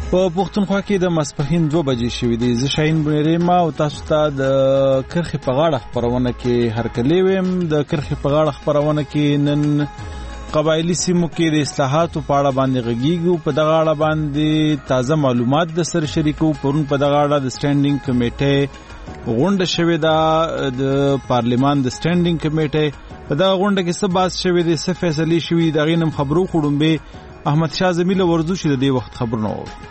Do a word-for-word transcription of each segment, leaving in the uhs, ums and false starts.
په پښتونخوا کې د ماسپښین دوه بجې شوې دي. زه شاهین بنيري ما او تاسو ته د کرخې په غاړه خپرونه کې هرکلی ویم. د کرخې په غاړه خپرونه کې نن قبایلی سیمو کې د اصلاحاتو په اړه باندې غږیږو. په دغه اړه باندې تازه معلومات د سره شریکو. پرون په دغه اړه د سټینډینګ کمیټې غونډه شوې ده، د پارلیمان د سټینډینګ کمیټې. په دغه غونډه کې څه بحث شوی دی، څه فیصلې شوې دي، هغې نم خبرو کړم. به احمد شاه زمیل ورزو چې د دې وخت خبرونه وو.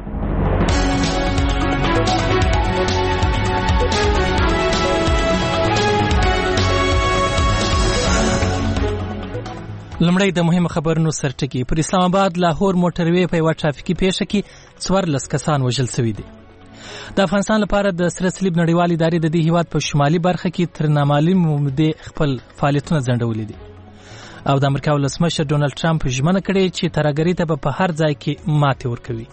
لمړی د مهمو خبرونو سرټکی. پر اسلام آباد لاهور موټروي په یوه ټرافیکي پیښه کې څوارلس کسان وژل شوي دي. د افغانستان لپاره د سره صلیب نړیوال ادارې د دې هیواد په شمالي برخه کې تر نامعلومې مودې خپل فعالیتونه ځنډولي دي. او د امریکا ولسمشر ډونالډ ټرمپ ژمنه کړې چې ترهګرۍ ته به په هر ځای کې ماتې ورکوي.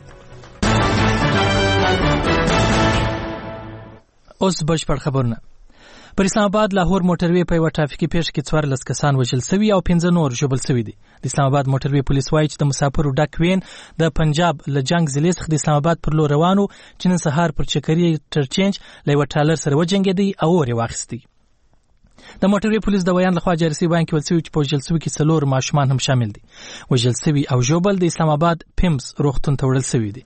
اوس بشپړ خبرونه. پر اسلام آباد لاهور موټروي په یوه ټرافیکي پیښه کې څوارلس کسان وژل شوي او پنځه نور ژوبل شوي دي. د اسلام آباد موټروي پولیس وایي چې د مسافرو ډک وین د پنجاب له جنګ ضلع څخه د اسلام آباد پر لور روانو، چې نن سهار پر چکري انټرچینج له یوه ټالر سره وجنګېدی او اور یې واخیستی. د موټروي پولیس د ویان لخوا جاري شوي بیان کې ویل شوي چې په وژل شوي کې څلور ماشومان هم شامل دي. وژل شوي او ژوبل د اسلام آباد پیمز روغتون ته وړل شوي دي.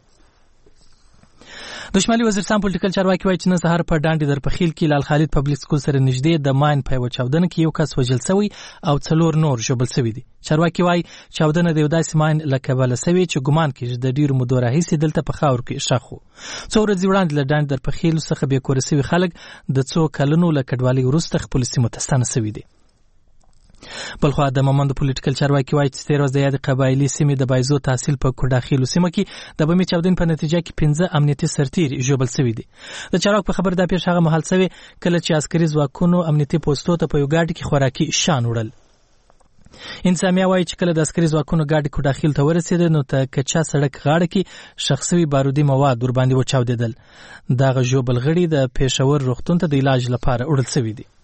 د شمالي وزیرستان پولیټیکل چارواکي وایي چې نن سهار په ډانډي درپخیل کې لال خالد پبلک سکول سره نږدې د ماین په یوه چاودنه کې یو کس وژل شوی او څلور نور ژوبل شوي دي. چارواکي وایي چاودنه د یو داسې ماین له کبله شوې چې ګمان کېږي د ډېرو مودو راهیسې دلته په خاورو کې ښخ وو. څو ورځې وړاندې له ډانډي درپخیل څخه بې کوره شوي خلک د څو کلونو له کډوالۍ وروسته خپلو سیمو ته ستانه شوي دي. بلخوا د مومند پولیټیکل چارواکي وایي چې تېره ورځ د یادې قبایلي سیمې د بایزو تحصیل په کوډاخیلو سیمه کې د بمي چاودنې په نتیجه کې پنځه امنیتي سرتیري ژوبل شوي دي. د چارواکو په خبر دا پیښه هغه مهال شوې کله چې عسکري ځواکونو امنیتي پوستو ته په یو ګاډي کې خوراکي شیان وړل. انسامیا وایي چې کله د عسکري ځواکونو ګاډي کوډاخیل ته ورسېده نو ته کچا سړک غاړه کې ښخ شوي بارودي مواد ورباندې وچاودېدل. دغه ژوبل غړي د پېښور روغتون ته د علاج لپاره وړل شوي دي.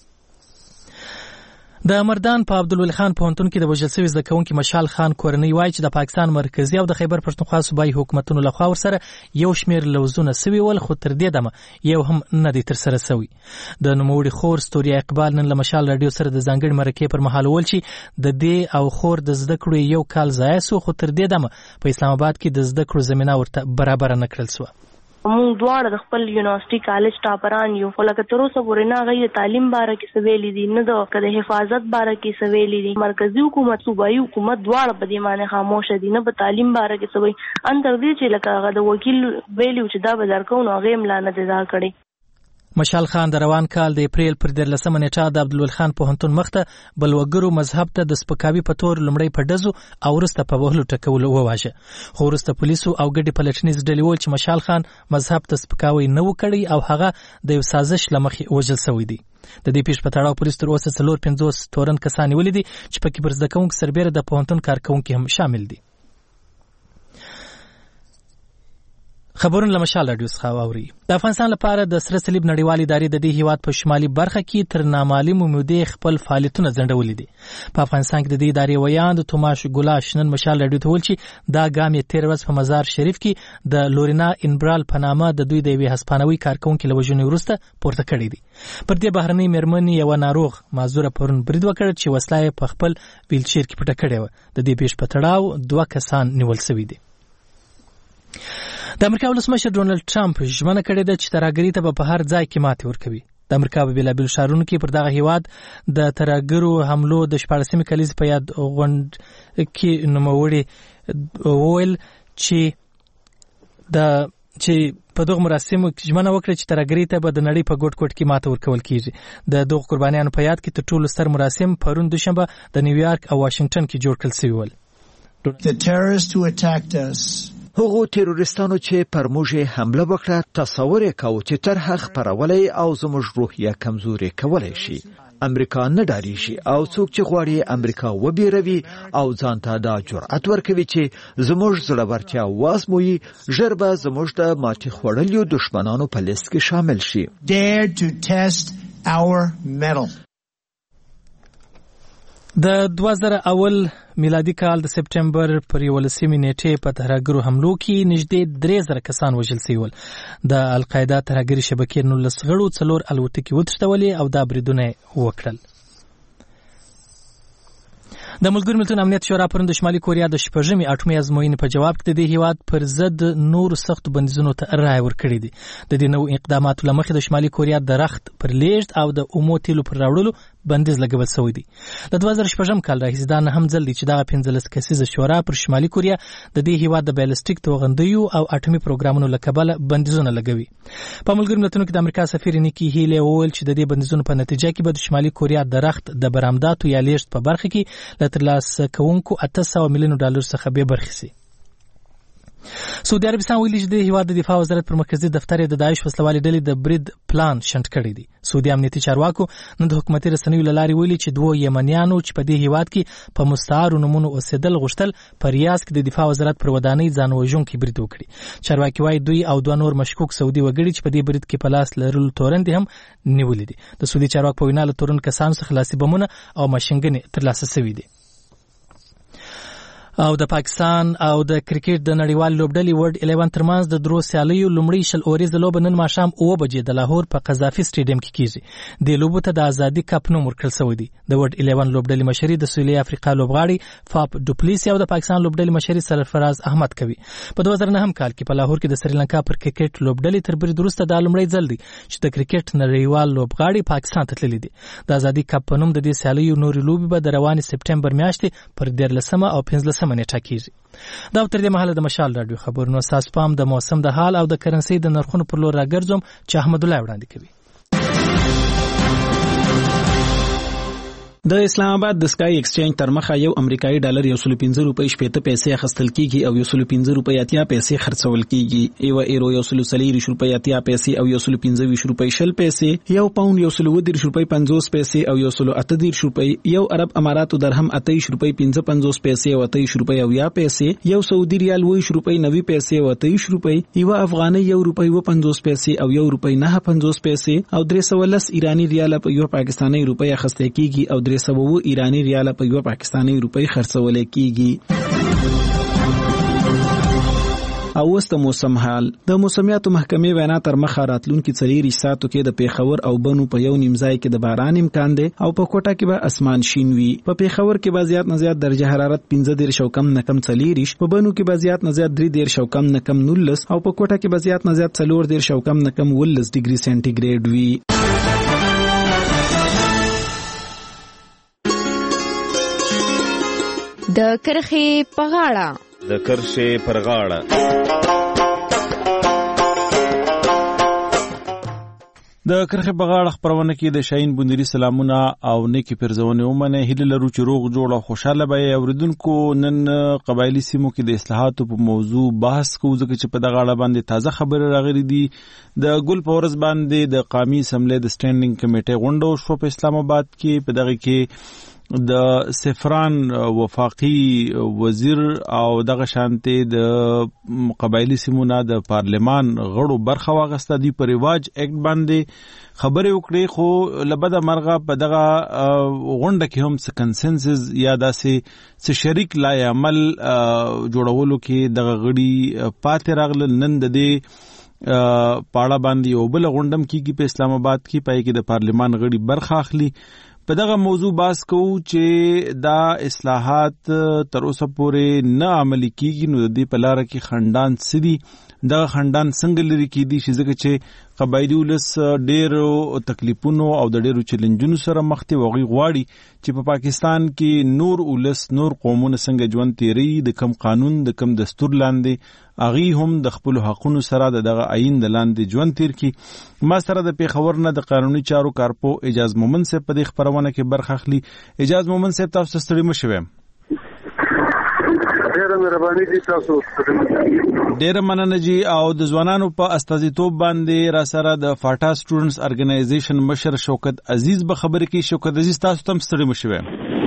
د مردان په عبدالولي خان پوهنتون کې د وژل شوي زده کوونکي مشال خان کورنۍ وایي چې د پاکستان مرکزي او د خیبر پښتونخوا صوبایي حکومتونو لخوا ورسره یو شمېر لوزونه سوي ول، خو تر دې دمه یو هم نه دی ترسره سوی. د نوموړي خور ستوریا اقبال نن له مشال راډیو سره د ځانګړي مرکې پر مهال وویل چې د دې او خور د زده کړو یو کال ضایع سو، خو تر دې دمه په اسلام آباد کې د زده کړو زمینه ورته برابره نه کړل سوه. مونږ دواړه د خپل یونیورسيټي کالج ټاپران یو، خو لکه تر اوسه پورې نه هغوی د تعلیم باره کې څه ویلي دي، نه د حفاظت باره کې څه ویلي دي. مرکزي حکومت صوبایي حکومت دواړه په دې معنی خاموشه دي، نه په تعلیم باره کې څه وایي. ان تر دې چې لکه هغه د وکیل ویلي چې دا به درکوو نو هغې هم لا نه دی دا کړی. مشال خان د روان کال د اپریل پر دیارلسمه نیټه د عبدالولي خان پوهنتون مخته بلوګرو مذهب ته د سپکاوي په تور لومړی په ډزو او وروسته په وهلو ټکولو وواژه. خو وروسته پولیسو او ګډې پلټنیز ډلې وویل چې مشال خان مذهب ته سپکاوی نه و کړی او هغه د یو سازش له مخې وژل شوی دی. د دې پیښې په تړاو پولیس تر اوسه څلور پنځوس تورن کسان نیولي دي چې پکې پر زده کوونکو سربیره د پوهنتون کارکوونکي هم شامل دي. خبرونه له مشال راډیو څخه واورئ. د افغانستان لپاره د سره صلیب نړیوال ادارې د دې هیواد په شمالي برخه کې تر نامعلومې مودې خپل فعالیتونه ځنډولي دي. په افغانستان کې د دې ادارې ویان د توماش ګلاش نن مشال راډیو ته وویل چې دا ګام یې تېره ورځ په مزار شریف کې د لورینا انبرال په نامه د دوی د یوې هسپانوي کارکوونکي له وژنې وروسته پورته کړی دی. پر دې بهرنۍ مېرمنې یوه ناروغ معذوره پرون برید وکړ چې وسله یې په خپل ویلچیر کې پټه کړې وه. د دې پیښې په تړاو دوه کسان نیول شوي دي. د امریکا ولسمشر ډونالډ ټرمپ ژمنه کړې ده چې ترهګرۍ ته به په هر ځای کې ماتې ورکوي. د امریکا په بېلابېلو ښارونو کې پر دغه هیواد د ترهګرو حملو د شپاړسمې کلیزې په یاد غونډ کې نوموړي وویل چې د چې په دغه مراسمو کې ژمنه وکړه چې ترهګرۍ ته به د نړۍ په ګوټ ګوټ کې ماته ورکول کېږي. د دغو قربانیانو په یاد کې تر ټولو ستر مراسم پرون دوشنبه د نیویارک او واشنګټن کې جوړ کړل شوي ول. The terrorists who attacked us هغو تیروریستانو چې پر موږ حمله وکړه تصور یې کوو چې طرحه خپرولی او زموږ روحیه کمزوري کولی شي. امریکا نه ډاریږي او څوک چې غواړي امریکا وبېروي او ځان ته دا جرأت ورکوي چې زموږ زړورتیا وازمويي، ژر به زموږ د ماتې خوړلیو دښمنانو په لیست کې شامل شي. Dare to test our mettle. د دوه زره اول میلادي کال د سپټمبر پر یولسمې نیټې په ترهګرو حملو کې نږدې درې زره کسان وژل شوي ول. د القاعده ترهګري شبکې نولس غړو څلور الوتکې وتښتولې او دا بریدونه وکړل. د ملګرو ملتونو امنیت شورا پرون د شمالي کوریا د شپږمې اټومي ازموینې په جواب کې د دې هیواد پر ضد نور سخت بندیزونو ته رایه ورکړې دي. د دې نوو اقداماتو له مخې د شمالي کوریا د رخت پر لیږد او د اومو تیلو پر راوړلو بندیز لګول شوی دی. د دوه زره شپږم کال راهیسې دا نه هم ځل دی چې دغه پنځلس کسیزه شورا پر شمالي کوریا د دې هیواد د بیلسټیک توغندیو او اټومي پروګرامونو له کبله بندیزونه لګوي. په ملګرو ملتونو کې د امریکا سفیر نیکی هیلی وویل چې د دې بندیزونو په نتیجه کې به د شمالي کوریا د رخت د برآمداتو یا لیږد په برخه کې له ترلاسه کوونکو اته سوه میلیونو ډالر څخه بې برخې شي. سعودي عربستان ویلي چې د هیواد د دفاع وزارت پر مرکزي دفتر د داعش وسلوالې ډلې د برید پلان شنډ کړی دی. سعودي امنیتي چارواکو نن د حکومتي رسنیو له لارې ویلي چې دوه یمنیانو چې په دې هیواد کې په مستعارو نومونو اوسېدل غوښتل په ریاض کې د دفاع وزارت پر ودانۍ ځان وژونکی برید وکړي. چارواکي وایي دوی او دوه نور مشکوک سعودي وګړي چې په دې برید کې په لاس لرلو تورن دي هم نیولې دي. د سعودي چارواکو په وینا له تورن کسانو څخه لاسي بمونه او ماشینګنې ترلاسه شوي دي. او د پاکستان او د کرکټ د نړیوال لوبډلې ورډ الیون ترمنځ د درو سیالیو لومړی شل اوریزه لوبه نن ماښام اوه بجې د لاهور په قذافي سټیډیم کې کیږي. د لوبو ته د ازادي کپ نوم ورکړل شوی دی. د ورډ الیون لوبډلې مشري د سویلي افریقا لوبغاړي فاپ ډوپلیسي او د پاکستان لوبډلې مشري سرفراز احمد کوي. په دوه زره نهم کال کې په لاهور کې د سریلانکا پر کرکټ لوبډلې تر برید وروسته دا لومړی ځل دی چې د کرکټ نړیوال لوبغاړي پاکستان ته تللي دي. د ازادي کپ په نوم د دې سیالیو نورې لوبې به د روانې سپټمبر میاشتې پر دیارلسمه او پنځلسمه نیټه کیږي. دا تر دې مهاله د مشال راډیو خبرونو اساس پام د موسم د حال او د کرنسي د نرخونو پر لور راګرځوم چې احمد الله وړاندې کوي. د اسلام آباد د سکای ایکسچینج تر مخه یو امریکایي ډالر یو سل پنځه روپۍ شپېته پیسې اخیستل کیږي او یو سل پنځه روپۍ اتیا پیسې خرڅول کیږي. یو ایرو یو سل څلور روپۍ اتیا پیسې او یو سل پنځه ویشت روپۍ شل پیسې، یو پاوند یو سل اووه دېرش روپۍ پنځوس پیسې او یو سل اته دېرش روپۍ، یو عرب اماراتو درهم اته ویشت روپۍ پنځه پنځوس پیسې او اته ویشت روپۍ اویا پیسې، یو سعودي ریال اوه ویشت روپۍ نوي پیسې او اته ویشت روپۍ، یو افغانۍ یو روپۍ اوه پنځوس پیسې او یو روپۍ نه پنځوس پیسې او درې سوه لس ایراني ریال په یو پاکستاني روپۍ اخیستل کیږي او درې سوه اووه ایراني ریال په یو پاکستاني روپۍ خرڅول کیږي. او اوس د موسم حال. د موسمیاتو محکمې وینا تر مخه راتلونکي څلېرویشت ساعتو کې د پیښور او بنو په یو نیم ځای کې د باران امکان دی او په کوټه کې به اسمان شین وي. په پیښور کې به زیات نه زیات درجه حرارت پنځه دېرش او کم نه کم څلېرویشت، په بنو کې به زیات نه زیات درې دېرش او کم نه کم نولس او په کوټه کې به زیات نه زیات څلور دېرش او کم نه کم اوولس ډیګري سانتي وي. د کرښې په غاړه د کرښې پر غاړه د کرښې په غاړه خپرونه کې د شاهین بندري سلامونه او نیکی پرزونه ومنه. هیله لرو چې روغ جوړ او خوشاله به اوریدونکو. نن قبایلی سیمو کې د اصلاحاتو په موضوع بحث کوو ځکه چې په دغه اړه باندې تازه خبره راغلي دي. د ګل په ورځ باندې د قومي اسمبلی د سټینډینګ کمیټې غونډه وشوه په اسلام آباد کې. په دغه کې د سفران وفاقي وزیر او دغه شانته د قبایلی سیمونه د پارلمان غړو برخه واغسته. دی په ریواج اکټ باندې خبرې وکړي خو لبده مرغه په دغه غونډه کې هم څه کنسنسس یا داسې څه شریک لای عمل جوړولو کې دغه غړي پاتې راغله. نن د دې پاړه باندې یو بل غونډم کیږي په اسلام آباد کې، پای کې د پارلمان غړي برخه اخلي. په دغه موضوع بحث کوو چې دا اصلاحات تر اوسه پورې نه عملي کیږي، نو د دې په لاره کې خندان سدي دغه خندان څنګه لري کیدي چې ځکه چې قبایلی ولس ډېرو تکلیفونو او د ډېرو چیلنجونو سره مخ دي. وغوي غواړي چې په پاکستان کې نور ولس نور قومونه څنګه ژوند تیري، د کم قانون د کم دستور لاندې اغي هم د خپل حقونو سره دغه عین د لاندې ژوند تیر کی. ما سره د پیښور نه د قانوني چارو کارپو اجاز مومن صاحب په دې خبرونه کې برخه اخلي. اجاز مومن صاحب تاسو ستړي مشوي. ډیره مهرباني دي تاسو. ډیره مننه جی. او د ځوانانو په استازیتوب باندې را سره د فاټا سټوډنټس ارګنایزیشن مشر شوکت عزیز به خبرې کوي. شوکت عزیز تاسو تم ستړي مشوي.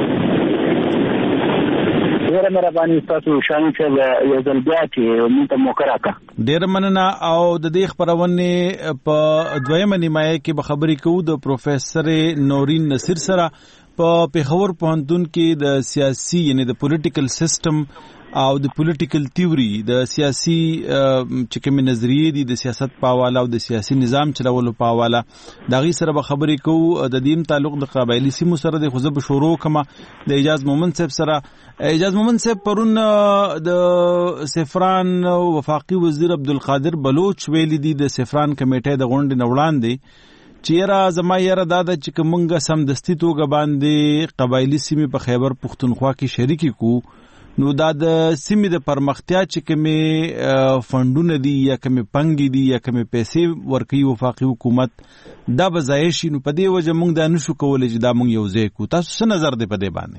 ډیره مهرباني تاسو شامل چې یو ځل بیا چې موږ ته موقع راکړه. ډیره مننه. او د دې خبرونه په دویمه نیمایه کې به خبرې کوو د پروفیسور نورین نصیر سره. په پیښور پوهنتون کې د سیاسي یعنی د پولیټیکل سیستم او د پولیټیکل تیوري د سیاسي چې کوم نظریې دي د سیاست په حواله او د سیاسي نظام چلولو په حواله دا غي سره به خبرې کوو. د دې تعلق د قبایلی سیمو سره د خو زه به شروع کوم د اجاز مومن صاحب سره. اجاز مومن صاحب پرون د سفران وفاقي وزیر عبدالقادر بلوچ ویلي دي د سفران کمیټې د غونډې نه وړاندې چیرې زما یاره دا د چې کومه سمدستي توګه باندې قبایلی سیمې په خیبر پختونخوا کې شریک کو نو دا د سیمې د پرمختیا چې کومې فندونه دي یا کومې پنګي دي یا کومې پیسې ورکوي وفاقي حکومت دا به ضایع شي. نو په دې وجه موږ دا نشو کولی چې دا موږ یو ځای کړو. تاسو څه نظر دی په دې باندې؟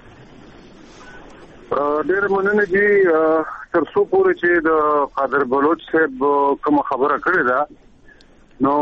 ډېر مننه چې تر څو پورې چې د قادر بلوچ صاحب کوم خبره کړې ده نو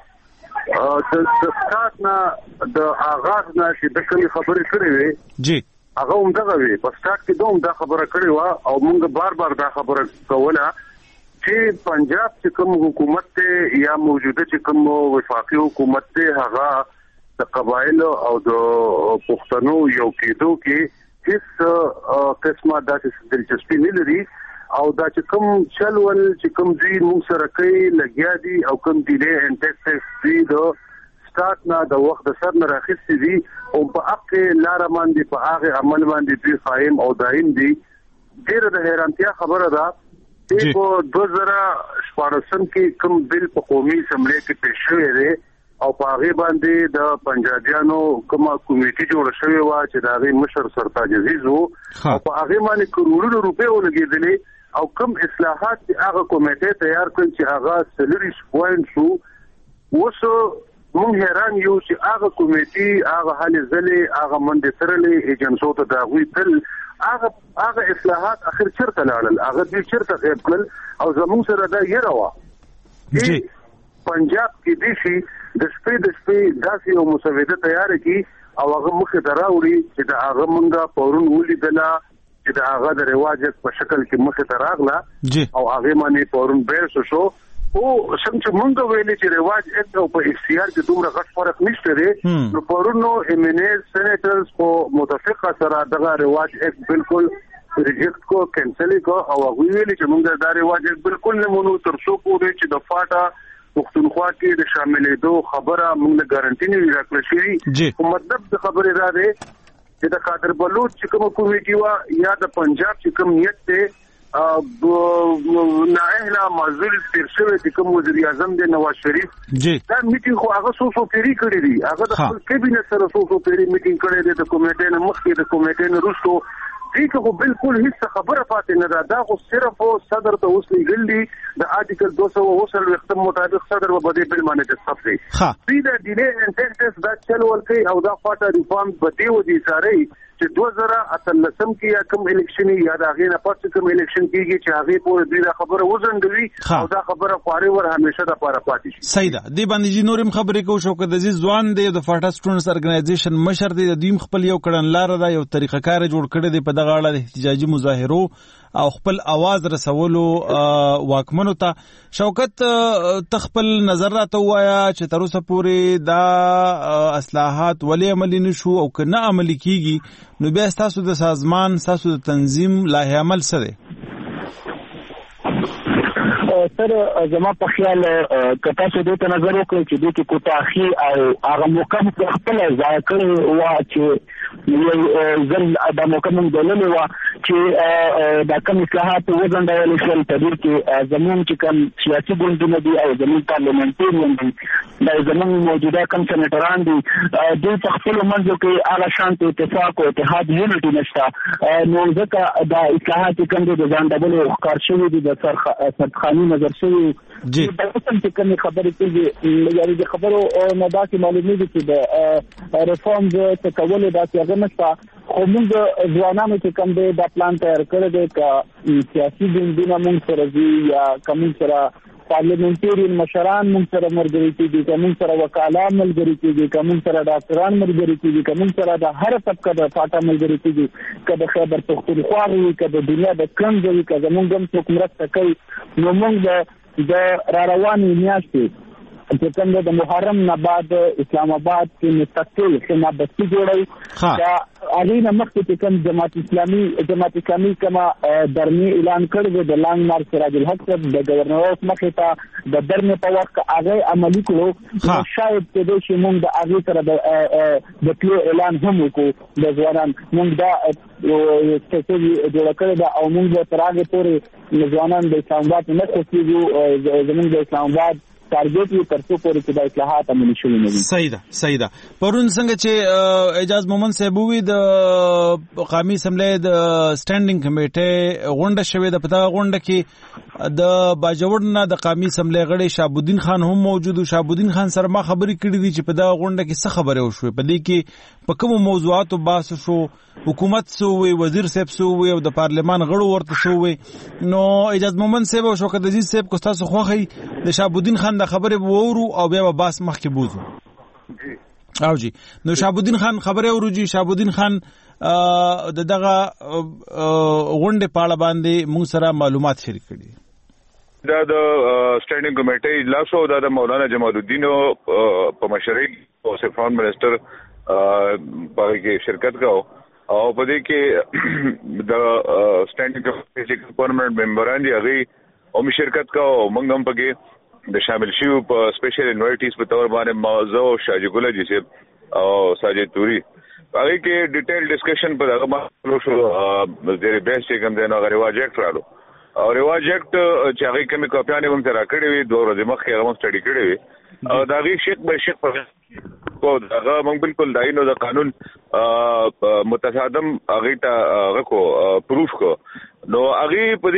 د سٹارټ نه د آغاز نه چې د کومې خبرې کړې وي جی هغه هم دغه وی په سٹارټ کې دوم دا خبره کړې و او موږ بار بار دا خبره کوله چې پنجاب چې کوم حکومت ته یا موجوده چې کوم وفاقي حکومت ته هغه د قبایل او د پښتنو یو کېدو کې هیڅ قسمه داسې دلچسپي نه لري او دا چې کوم چلول چې کوم دوی موږ سره کوي لګیا دي او کوم ډیلې ان ټیکس دي د سٹارټ نه د وخت د سر نه راخستې دي او په حق لار باندې په هغه عمل باندې دوی قائم او دائم دي. ډېر د حیرانتیا خبره ده چې په دوه زره شپاړسم کې کوم بل په قومي اسمبلی کې پیښ شوی دی او په هغه باندې د پنجابیانو کومه کمیټه جوړه شوې و چې د هغه مشر سرتاج عزیز وو او په هغه باندې کروڑونو روپے ولګېدلې او کوم اصلاحات چې هغه کمیټه تیار کړ چې هغه سلریش پوینټ شو وسو مونږ حیران یو چې هغه کمیټي هغه حل زلې هغه منډه ترلې ایجنسو ته دا وی تل هغه هغه اصلاحات اخر چرته لاړل هغه دې چرته غیب کړل او زموږ سره دا یې راوا جی پنجاب کې دي شي د سپې د سپې داسې یو مسوده تیار کی او هغه مخ ته راوړي چې دا هغه مونږه پورون ولیدله چې دا هغه د رواج په شکل کې مخ ته راغله او هغه باندې پورون بیرس شو او څنګه مونږ ویلې چې رواج اکټ او په اختیار کې دومره غټ فرق نشته دی نو پرونو ایمنیز سېنیټرز کو متفقه سره دغه رواج اکټ بالکل ریجیکټ کو کینسل کو او ویلې چې مونږ دا رواج اکټ بالکل نه مونږ تر څو پورې چې د فاټا پښتونخوا کې د شاملېدو خبره مونږ ګارانټي نه راکړل شي. او مطلب د خبرې دا دی چې د قادر بلوچ چې کوم کمیټي وا یا د پنجاب چې کوم نیت ته نااهله معذور تیر شوی چې کوم وزیر اعظم دی نواز شریف دا میټینګ خو هغه سو سو پیری کړی دی هغه د خپل کابینټ سره سو سو پیری میټینګ کړی دی د کمیټې نه مخکې د کمیټې نه وروسته دې خو بالکل هیڅ خبره پاتې نه ده دا خو صرف صدر ته اوس لګل دي د آرټیکل دو سوه اوسل وختم مطابق صدر په بده بل باندې تصف دی دې د ډیلې انټیکس دا چل ورکي او دا فاټا ریفارم بده ودی ساري چې دوه زره اتلسم کې یا کوم الیکشن یا دا غینه پاتې کوم الیکشن کېږي چې هغه پورې دې خبره وزندوي او دا خبره خواري ور همیشه د پاره پاتې شي. صحیح ده. دې باندې نورم خبرې کو شو که د ځوان دی د فاټا سټوډنټس ارګنایزیشن مشر دی د دویم خپل یو کړن لار ده یو طریقه کار جوړ کړی دی په دغه اړه د احتجاجي مظاهرو او خپل आवाज رسولو واکمنو ته. شوکت تخپل نظر راته وایا چې تر اوسه پورې دا اصلاحات ولې عملي نشو او که نه عملي کیږي نو بیا تاسو د سازمان تاسو د تنظیم لایحه عمل څه دی؟ سر زما په خیال کته څه د نظر وکړي چې د کوتاخي او هغه موقم خپل ځای کړی و چې یو ځل د موقم دلته و چې د کوم اصلاحات وزندول شول په دې کې زمون چې کوم سیاسي ګوندونه دي او زمون پارلیمنټریان دي د زمون موجوده کوم سېنیټران دي د خپل منځو کې اعلی شان اتفاق او اتحاد یونټي نشته نو ځکه د اصلاحات کوم د ځان ډبل ښکار شوی دي د سرخاني نظر شوی جی دا څنګه کوم خبرې کوي یعنی د خبرو نه داسې معلومه دي چې د ریفارم د تکول د هغه نشته خو موږ ځوانانو چې کوم د پلان تیار کړی دی که سیاسي ګوندونه موږ سره دي یا کوم سره پارلیمنټریان مشران موږ سره مرګري کیږي کوم سره وکالان ملګری کیږي کوم سره ډاکټران ملګری کیږي کوم سره د هر طبقه د فاټا ملګری کیږي کله خبر پښتونخوا وي کله دنیا د کم ځای کله موږ هم څوک مرسته کوي نو موږ د را روانې میاشتې چې کوم د محرم نه بعد اسلام آباد کې مستقل خنا بستی جوړي دا هغه نه مخکې چې کوم جماعت اسلامي جماعت اسلامي کما درنی اعلان کړی د لانګ مار سراج الحق د گورنر اوس مخې ته د درنی په وخت هغه عملي کړو شاید چې د شمون د هغه سره د پلو اعلان هم وکړو د ځوانان موږ دا چې جوړ کړی دا او موږ تر هغه پورې ځوانان د اسلام آباد نه خوښیږو زموږ د اسلام آباد ټارګټ یو ترڅو پورې چې د اصلاحات عملي شوي نه وي. صحیح ده صحیح ده. پرون څنګه چې اعجاز مومن صاحب وی د قومي اسمبلی د سټانډینګ کمیټې غونډه شوې ده، په دغه غونډه کې د باجوړ نه د قومي اسمبلی غړي شهابالدین خان هم موجود او شهابالدین خان سره ما خبرې کړې دي چې په دغه غونډه کې څه خبرې وشوې، په دې کې په کوم موضوعاتو بحث شو، حکومت سو وی، وزیر صاحب سو وی او د پارلمان غړو ورته سو وی. نو اعجاز مومن صاحب او شوکت عزیز صاحب کو تاسو خوخی د شهابالدین خان د خبرې وورو او بیا به باس مخ کې بوزو. او جی نو شهابالدین خان خبرې وروجي. شهابالدین خان د دغه غونډې په اړه باندې موږ سره معلومات شریک کړي. دا د سټانډینګ کمیټې اجلاس او د مولانا جمال الدین په مشرۍ او سفارت منسٹر په کې شرکت کاو او په دې کې د سټانډینګ کمیټې پرمننت ممبران دي هغه هم شرکت کاو. موږ هم پکې د شامل شیو په سپیشل انوایټیز په تور باندې موضوع شاجی ګل جی صاحب او ساجد توري هغه کې ډیټیل ډسکشن په هغه باندې شو. د بیس چې کوم دی نو رواج اکټ رالو او رواج اکټ چې هغه کومې کاپیانې هم تر راکړې وي دوه ورځې مخکې هغه سټډي کړې وي او دا غي شیخ به شیخ په کو هغه موږ بالکل داینو د قانون متصادم هغه ته هغه کو پروف کو نو هغه په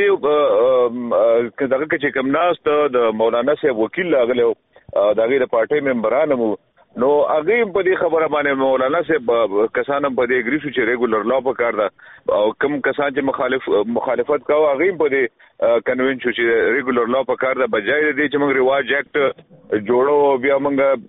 دې دغه چې کوم ناس ته د مولانا صاحب وکیل لاغله دغه د پارټي ممبرانو نو هغه په دې خبره باندې مولانا صاحب کسان په دې اګری شو چې ریګولر لا په کار ده او کوم کسان چې مخالف مخالفت کاوه هغه په دې کنوین شو چې ریګولر لا په کار ده بجای دې چې موږ رواج اکټ جوړو بیا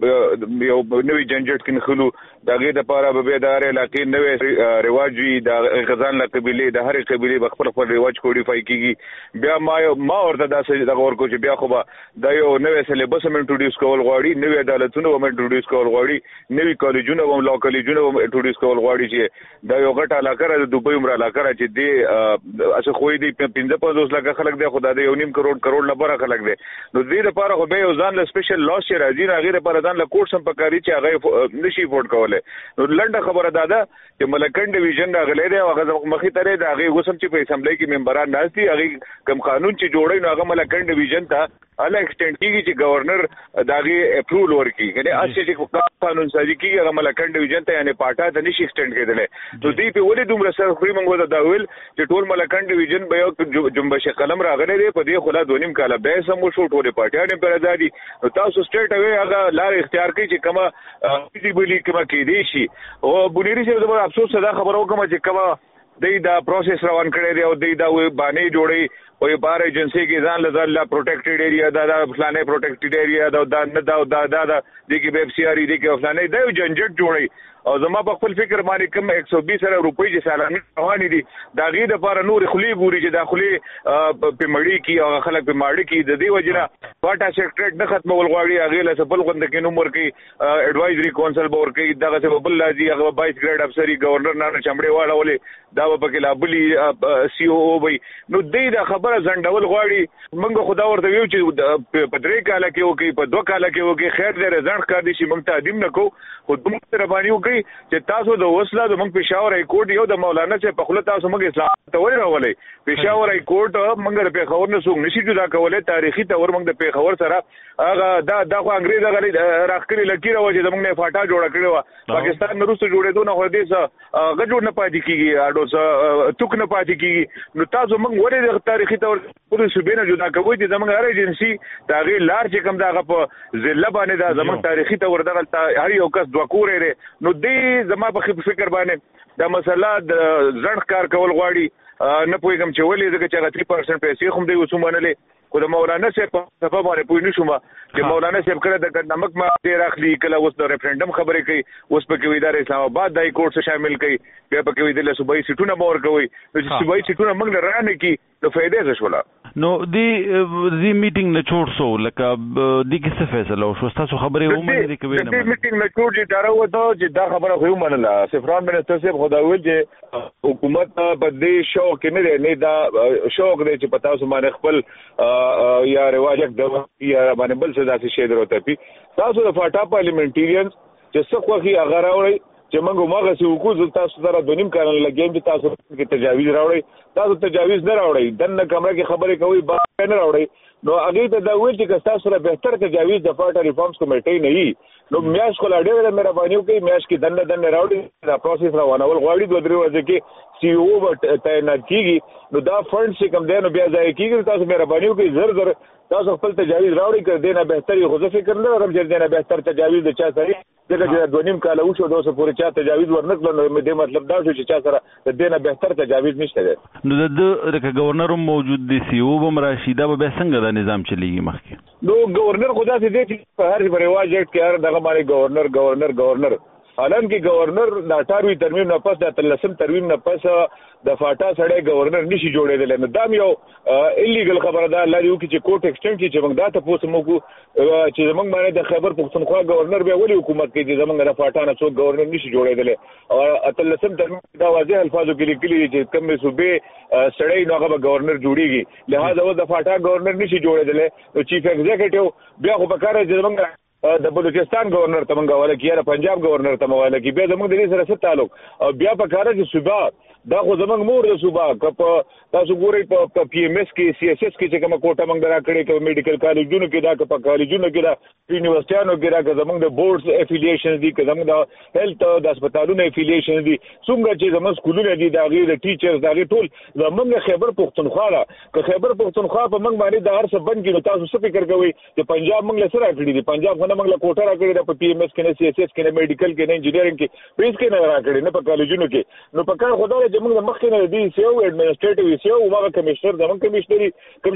موږ یو نوې جنجټ کې نخلو دغه د پاره به دار علاقې نوې رواج وي د غزان له قبيله د هرې قبيله خپل خپل رواج کوډیفای کیږي بیا ما ما ورته داسې دغه ورکو چې بیا خو به د یو نوې سلیبس هم انټروډیوس کول غواړي نوې عدالتونه هم انټروډیوس کول غواړي نوې کالجونه هم لا کالجونه هم انټروډیوس کول غواړي چې دا یو غټ علاقه را د دوبۍ عمر علاقه را چې دی اسه خوې دی پنځه پنځوس لک خلک دی خدای دی یو نیم کروڑ کروڑ لپاره خلک دی نو دې لپاره خو به یو ځان له سپیشل لاس چې راځي هغه لپاره ځان له کوټ سم پکاري چې هغه نشي افورد کوله نو لنډه خبره ده چې ملکن ډیویژن راغلی دی هغه مخې ته دی هغه غوسم چې په اسمبلی کې ممبران ناز دي هغه کم قانون چې جوړي نو هغه ملکن ډیویژن ته اله ایکسټند کیږي چې گورنر داغه اپروول ورکړي کنه اسی چې قانون سازي کیږي هغه ملکن ډیویژن ته یعنی پاټا ته نشي ایکسټند کېدل نو دې په ولې دومره سره خوري موږ دا ویل چې ټول ملکن ډیویژن به یو جنبش قلم راغلی دی په دې خلا دونیم کاله به سم شو ټول پاټیانه پر ازادي نو تاسو سټیټ اوی هغه لار اختیار کړئ چې کما فیزیبلی کما کې دی شي او بونیری سره د افسوس صدا خبرو کوم چې کما د دا پروسس روان کړی دی او د دا باندې جوړي او بار ایجنسی کې ځان له ځان لا پروټیکټډ ایریا دا دا فلانه پروټیکټډ ایریا دا دا دا دا دا دا د کې به اف سی ار دی کې فلانه دا جنجټ جوړي او زما په خپل فکر باندې کوم ایک سو بیس روپۍ چې سالانه روانې دي دا غي د لپاره نور خلی ګوري چې داخلي په مړی کې او خلک په ماړی کې د دې وجنه واټا سیکریټریټ نه ختمول غواړي هغه له سپل غوند کې نو مر کې ایڈوایزري کونسل بور کې دغه څه بل لازي هغه بایس ګریډ افسري گورنر نه چمړې واړولې دا په کې لا بلی سی او او وي نو دې دا خبره زندول غواړي موږ خدا ورته ویو چې په درې کاله کې وکي په دوه کاله کې وکي خیر دې رزلټ کار دي چې موږ تعلیم نکو خو دوی تر باندې وکي چې تاسو د وسله د موږ پېښور های کورټ یو د مولانا چې په خپل تاسو موږ اسلام ته وای راولې پېښور های کورټ موږ د پېښور نه څوک نشي جدا کولای تاریخي تور موږ د پېښور سره هغه دا د انګريز هغه راخکري لکیره و چې موږ نه فاټا جوړ کړو پاکستان نه روسو جوړېدو نه هو دې څه غجوړ نه پاتې کیږي اډو څه توک نه پاتې کیږي نو تاسو موږ ورې د تاریخي تور پوره صوبې نه جدا کوي چې زموږ هر ایجنسی تاغي لار چې کوم دغه په ضلع باندې دا زموږ تاریخي تور دغه هر یو کس دوه کورې نو دې زما په فکر باندې دا مسله د ځړ کار کول غواړي نه پوهیږم چې ولې دغه چې تین پرسنټ پیسې هم دی وسومنلې خو د مولانا صاحب په صفه باندې پوه نه شوم چې مولانا صاحب کړه د نمک ما ډیر اخلي کله اوس د ریفرندم خبرې کوي اوس په کې ادارې اسلام آباد دای کورټ څخه شامل کوي بیا په کې د صوبایي سیټونه مور کوي چې صوبایي سیټونه موږ نه رانه کی نو فائدې څه شولا نو دی دی میټینګ نه جوړ سو لکه دی کې څه فیصله وشو تاسو خبرې ومنلې کوي نه دی میټینګ نه جوړ چې دا وته چې دا خبره خو ومنله سفران منسټر صاحب خدا ویل چې حکومت په دې شوق کې نه نه دا شوق دی چې پتا سو باندې خپل یا رواج د یا باندې بل څه داسې شی دروته پی تاسو د فاټا پارلیمنټریانز چې څه خوخي هغه راوړي چې موږ ماغه سي حکومت تاسو سره د نیم کارن لګیم چې تاسو کې تجاویز راوړي تاسو تجاویز نه راوړي دنه کمره کې خبرې کوي با نه راوړي نو هغه ته دا ویل چې تاسو سره بهتر تجاویز د فاټا ریفارمز کمیټې نه وي نو میاش خو لا ډېر مهرباني وکړي میاش کې دنه دنه راوړي دا پروسس روانول غواړي دوه درې ورځې کې سی او به تعینات کیږي نو دا فند چې کوم دی نو بیا ځای کیږي تاسو مهرباني وکړي زر زر تاسو خپل تجاویز راوړي کړ دینه بهتري خو ځکه فکر نه لرم چې دینه بهتر تجاویز د چا سره دغه چې دوه نیم کال وشو دوه پورې چا تجاویز ورنکړل نو دې مطلب دا شو چې چا سره د دینه بهتر تجاویز نشته دی نو د گورنر موجود دی سی او بم راشیدا به څنګه د نظام چلیږي مخکې نو گورنر خدا سي دي چې هر رواج کې هر دغه باندې گورنر گورنر گورنر حالان کې گورنر د اټاروي ترمیم نه پس د تلسم ترمیم نه پس د فاټا سړی گورنر نشي جوړېدل نو دا یو ایلیګل خبره ده الله دې وکړي چې کوټ ایکسټنډ کې چې موږ دا ته پوسو موږ چې موږ باندې د خیبر پختونخوا گورنر به ولي حکومت کې چې موږ د فاټا نه څوک گورنر نشي جوړېدل او تلسم ترمیم دا واضح الفاظو کې لیکلي چې کوم صوبې سړی نو هغه گورنر جوړيږي لہذا و د فاټا گورنر نشي جوړېدل نو چیف ایگزیکټیو بیا خو پکاره چې موږ د بلوچستان گورنر ته منګه ولا کیاره پنجاب گورنر ته ولا کی به زموږ د دې سره څه تعلق او بیا په کار کې صوبا دا خو زموږ مور د صوبا کپ تاسو ګورئ په پی ایم ایس کې سی ایس ایس کې چې کومه کوټه موږ درا کړې کوم میډیکل کالجونو کې دا په کالجونو کې دا یونیورسيټانو کې دا زموږ د بورډز افیلیشن دي که زموږ د هیلث د هسپتالونو افیلیشن دي څنګه چې زموږ سکولونه دي دا غي د ټیچرز دا غي ټول زموږ خیبر پختونخوا لا که خیبر پختونخوا په موږ باندې د هر څه بند کې تاسو څه فکر کوئ چې پنجاب موږ له سره کړی دي پنجاب غو موږ له کوټه را کړی د پی ایم ایس کې نه سی ایس ایس کې نه میډیکل کې نه انجینیرینګ کې پیس کې نه را کړی نه په کالجونو کې نو په کار خدای چې موږ مخ کې نه دي سیو ایڈمنسټریټیو سیو هغه کمشنر زمون کمشنري کوم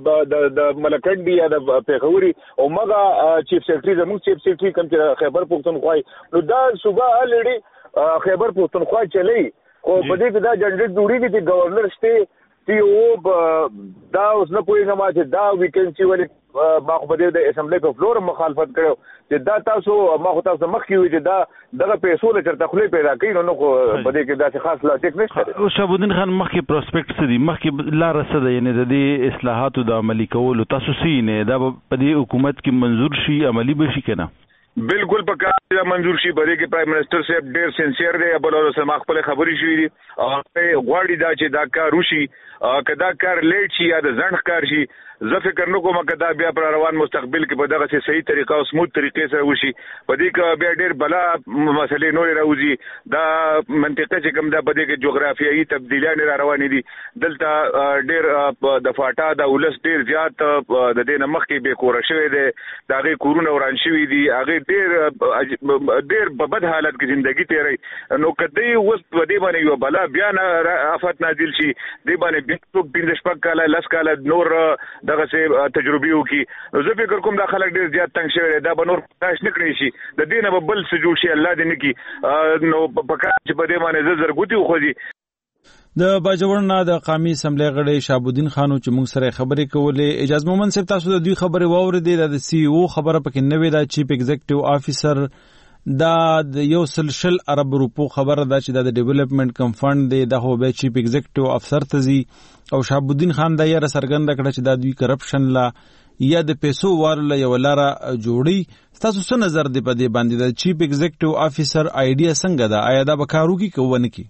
چې د ملکندي یا د پیښوري او مګه چیف سیکریټري زمون چیف سیکریټري کوم چې خیبر پختونخوا نو دا صوبه الریډي خیبر پختونخوا چلی او په دې کې دا جنډر جوړیږي چې گورنر شته تی او دا اوس نه پوهیږم چې دا ویکنسي ولې ما خو په دې د اسمبلی په فلور مخالفت کړو چې دا تاسو ما خو تاسو مخ کې وي چې دا دغه پیسو له چرته خلې پیدا کوي نو خو په دې کې دا خاص لاټیک نشته او شابودین خان مخ کې پروسپیکټ دي مخ کې لار سره یعنی د دې اصلاحاتو د عملی کولو تاسو سینې دا په دې حکومت کې منظور شي عملی به شي کنه بالکل په کار منظور شي بری کې پرایم منسٹر صاحب ډیر سنسیر دی بل له سم خپل خبري شوې دي او غواړي دا چې دا کار وشي کدا کار لیټ شي یا د ځنډ کار شي زه فکر نه کوم کدا بیا پر روان مستقبل کې په دغه صحیح طریقه او سموث طریقې سره وشي په دې کې بیا ډیر بلا مسلې نور راوځي دا منطقه چې کوم دا په دې کې جغرافیایي تبدیلیاں را روانې دي دلته ډیر د فاټا د ولس ډیر زیات د دې نمخ کې به کور شوی دی دا غي کورونه وران شوی دي هغه ډیر ډیر په بد حالت کې ژوندۍ تیري نو کدی اوس په دې باندې یو بلا بیا نه آفت نازل شي دې باندې بیا پینځه شپږ کاله لس کاله نور دغه سه تجربه وکي زه فکر کوم دا خلک ډیر زیات تنگ شوی دا به نور تاش نه کړی شي د دې نه بل څه جوړ شي الله دې نه کی نو په کار چې په دې باندې زه زرګوتی خو دي د باجوړنا د قومي اسمبلی غړي شابودین خانو چې موږ سره خبرې کولې اجازه مومن صاحب تاسو د دوی خبرې واوریدې د سی او خبره پکې نوې دا چیف ایگزیکټیو افیسر دا د یو سلسل عرب روپو خبره دا چې د ډیولپمنٹ کم فند دی د هو به چیف ایگزیکټیو افسر تزي او شابودین خان دا یې سرګند کړه چې د دوی کرپشن لا یا د پیسو وارله یو لاره جوړي تاسو څه نظر دی په دې باندې د چیف ایگزیکټیو افیسر آیډیا څنګه ده آیا دا به کارو کی کوونه کی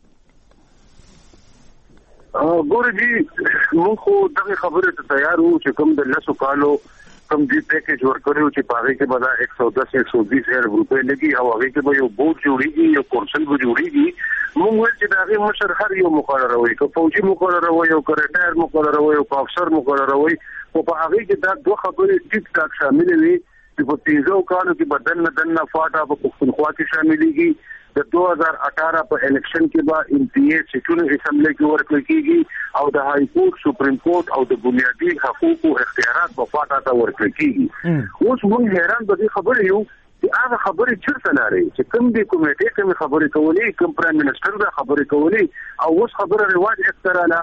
ګورې جی موږ خو دغه خبره ته تیار وو چې کوم د لسو کالو کم دی پیکیج ورکړو چې پاره کې به دا ایک سو دس ایک سو بیس ارب روپے لګي او هغه کې به یو بورډ جوړیږي یو کورسل به جوړیږي موږ ول چې دا غي مشر هر یو مقرره وي که فوجي مقرره وي او که ریټایر مقرره وي او که افسر مقرره وي او په هغه کې دا دوه خبرې ټیک ټاک شامل وي چې په تیزو کالو کې بدن بدن فاټا په پختونخوا کې شاملېږي د دو هزار اٹھارہ په الیکشن کې با ام پی ای سیټونو اسمبلی کې ورکړل کیږي او د های کورټ سپریم کورټ او د بنیادی حقوقو اختیارات په فاټا ته ورکړل کیږي اوس موږ حیران به خبره یو چې هغه خبرې چیرته لري چې کوم دی کمیټې کوم خبرې کولې کوم پرایم منسٹر دا خبرې کولې او اوس خبره رواج اختراله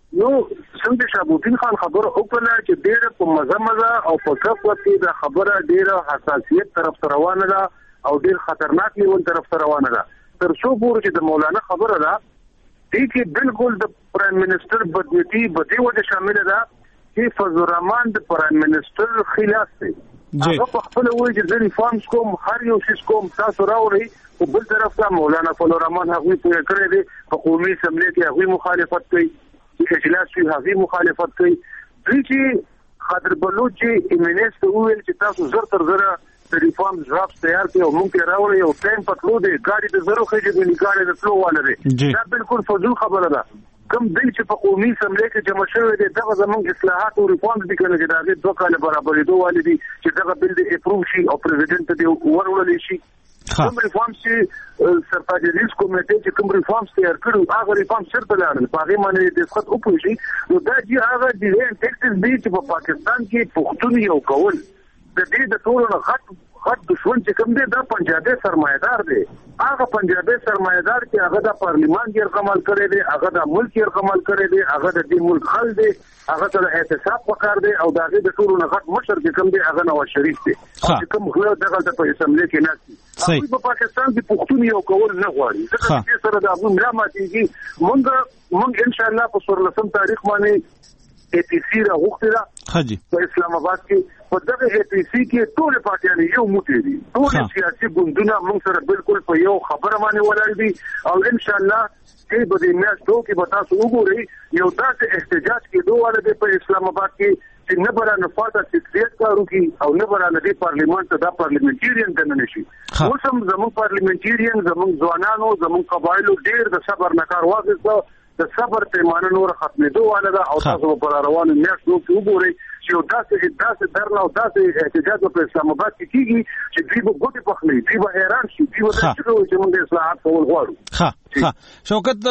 نو څنګه شهابالدین خان خبره وکړه چې ډېر په مزه مزه او په کف کې د خبره ډېر حساسیت طرف ته روانه ده او ډېر خطرناک لیول طرف ته روانه ده تر څو پورې چې د مولانا خبره ده دې کې بالکل د پرایم منسٹر بدنيتي بدی وجه شامل ده چې فضل الرحمن د پرایم منسٹر خلاف دی هغه په خپل وایي چې ریفارمز کوم هر یو شیز کوم تاسو راوړي او بل طرف ته مولانا فضل الرحمن هغه پوره کړی دی په قومي اسمبلی کې هغه مخالفت کوي چې اجلاس وی هغه مخالفت کوي دوی چې خاطر بلوچ چې ایمنس ته ویل چې تاسو زر تر زره د ریفارم ډرافټ تیار کړئ او موږ راوړی او ټایم پټلو دی ګاډي د زرو خېږي د ګاډي د فلو والا دی دا بالکل فضول خبره ده کوم دل چې په قومي اسمبلی کې جمع شوی دی دغه زموږ اصلاحات او ریفارمز دي کنه چې دا د دوه کال برابرېدو والي دي چې دغه بل دی اپروو شي او پریزیدنت ته ورولل شي کوم ریفارمز چې سرپاجریز کمیټې چې کوم ریفارمز تیار کړو هغه ریفارمز چیرته لاړل په هغه باندې د خط وکړي شي نو دا چې هغه د ټیکسز دي چې په پاکستان کې پښتون یو کول د دې د ټولو نه غټ غټ دشمن چې کوم دی دا پنجابي سرمایدار دی هغه پنجابي سرمایدار چې هغه د پارلیمان کې رقمال کړی دی هغه د ملک کې رقمال کړی دی هغه د دې ملک خل دی هغه ته احتساب وکړ دی او دا د ټولو نه غټ مشر چې کوم دی هغه نواز شریف دی چې کوم خلک دغه د اسمبلی کې ناست دي په پاکستان کې پښتون یو کول نه غواړي ځکه چې سره د ابو ملا ماتيږي مونږ مونږ ان شاء الله په څوارلسم تاریخ باندې اي پي سي راغوښتل حاجی په اسلام آباد کې په دغه اي پي سي کې ټول پارټیان یو موټی دي ټول سیاسي ګوندونه موږ سره بالکل په یو خبره باندې ولاړ دي او ان شاء الله چې په دې میاشتو کې به تاسو وګورئ یو داسې احتجاج کې دوه ولر په اسلام آباد کې چې نه برانه فاته سیکریټ کارو کې او نه برانه د پارلیمان ته د پارلیمنټریان د نشي اوس هم زموږ پارلیمنټریان زموږ ځوانانو زموږ قبایلو ډیر د صبر نه کار واخیسته د صبر پیمانه نور ختمېدو والا او تاسو په روانو میاشتو کې وګورئ چې یو داسې داسې درنه او داسې احتجاج په اسلام آباد کې کیږي چې دوی به ګوتې پخلي دوی به حیران شي دوی به چې موږ د اصلاحات کول غواړو ها ها شوکت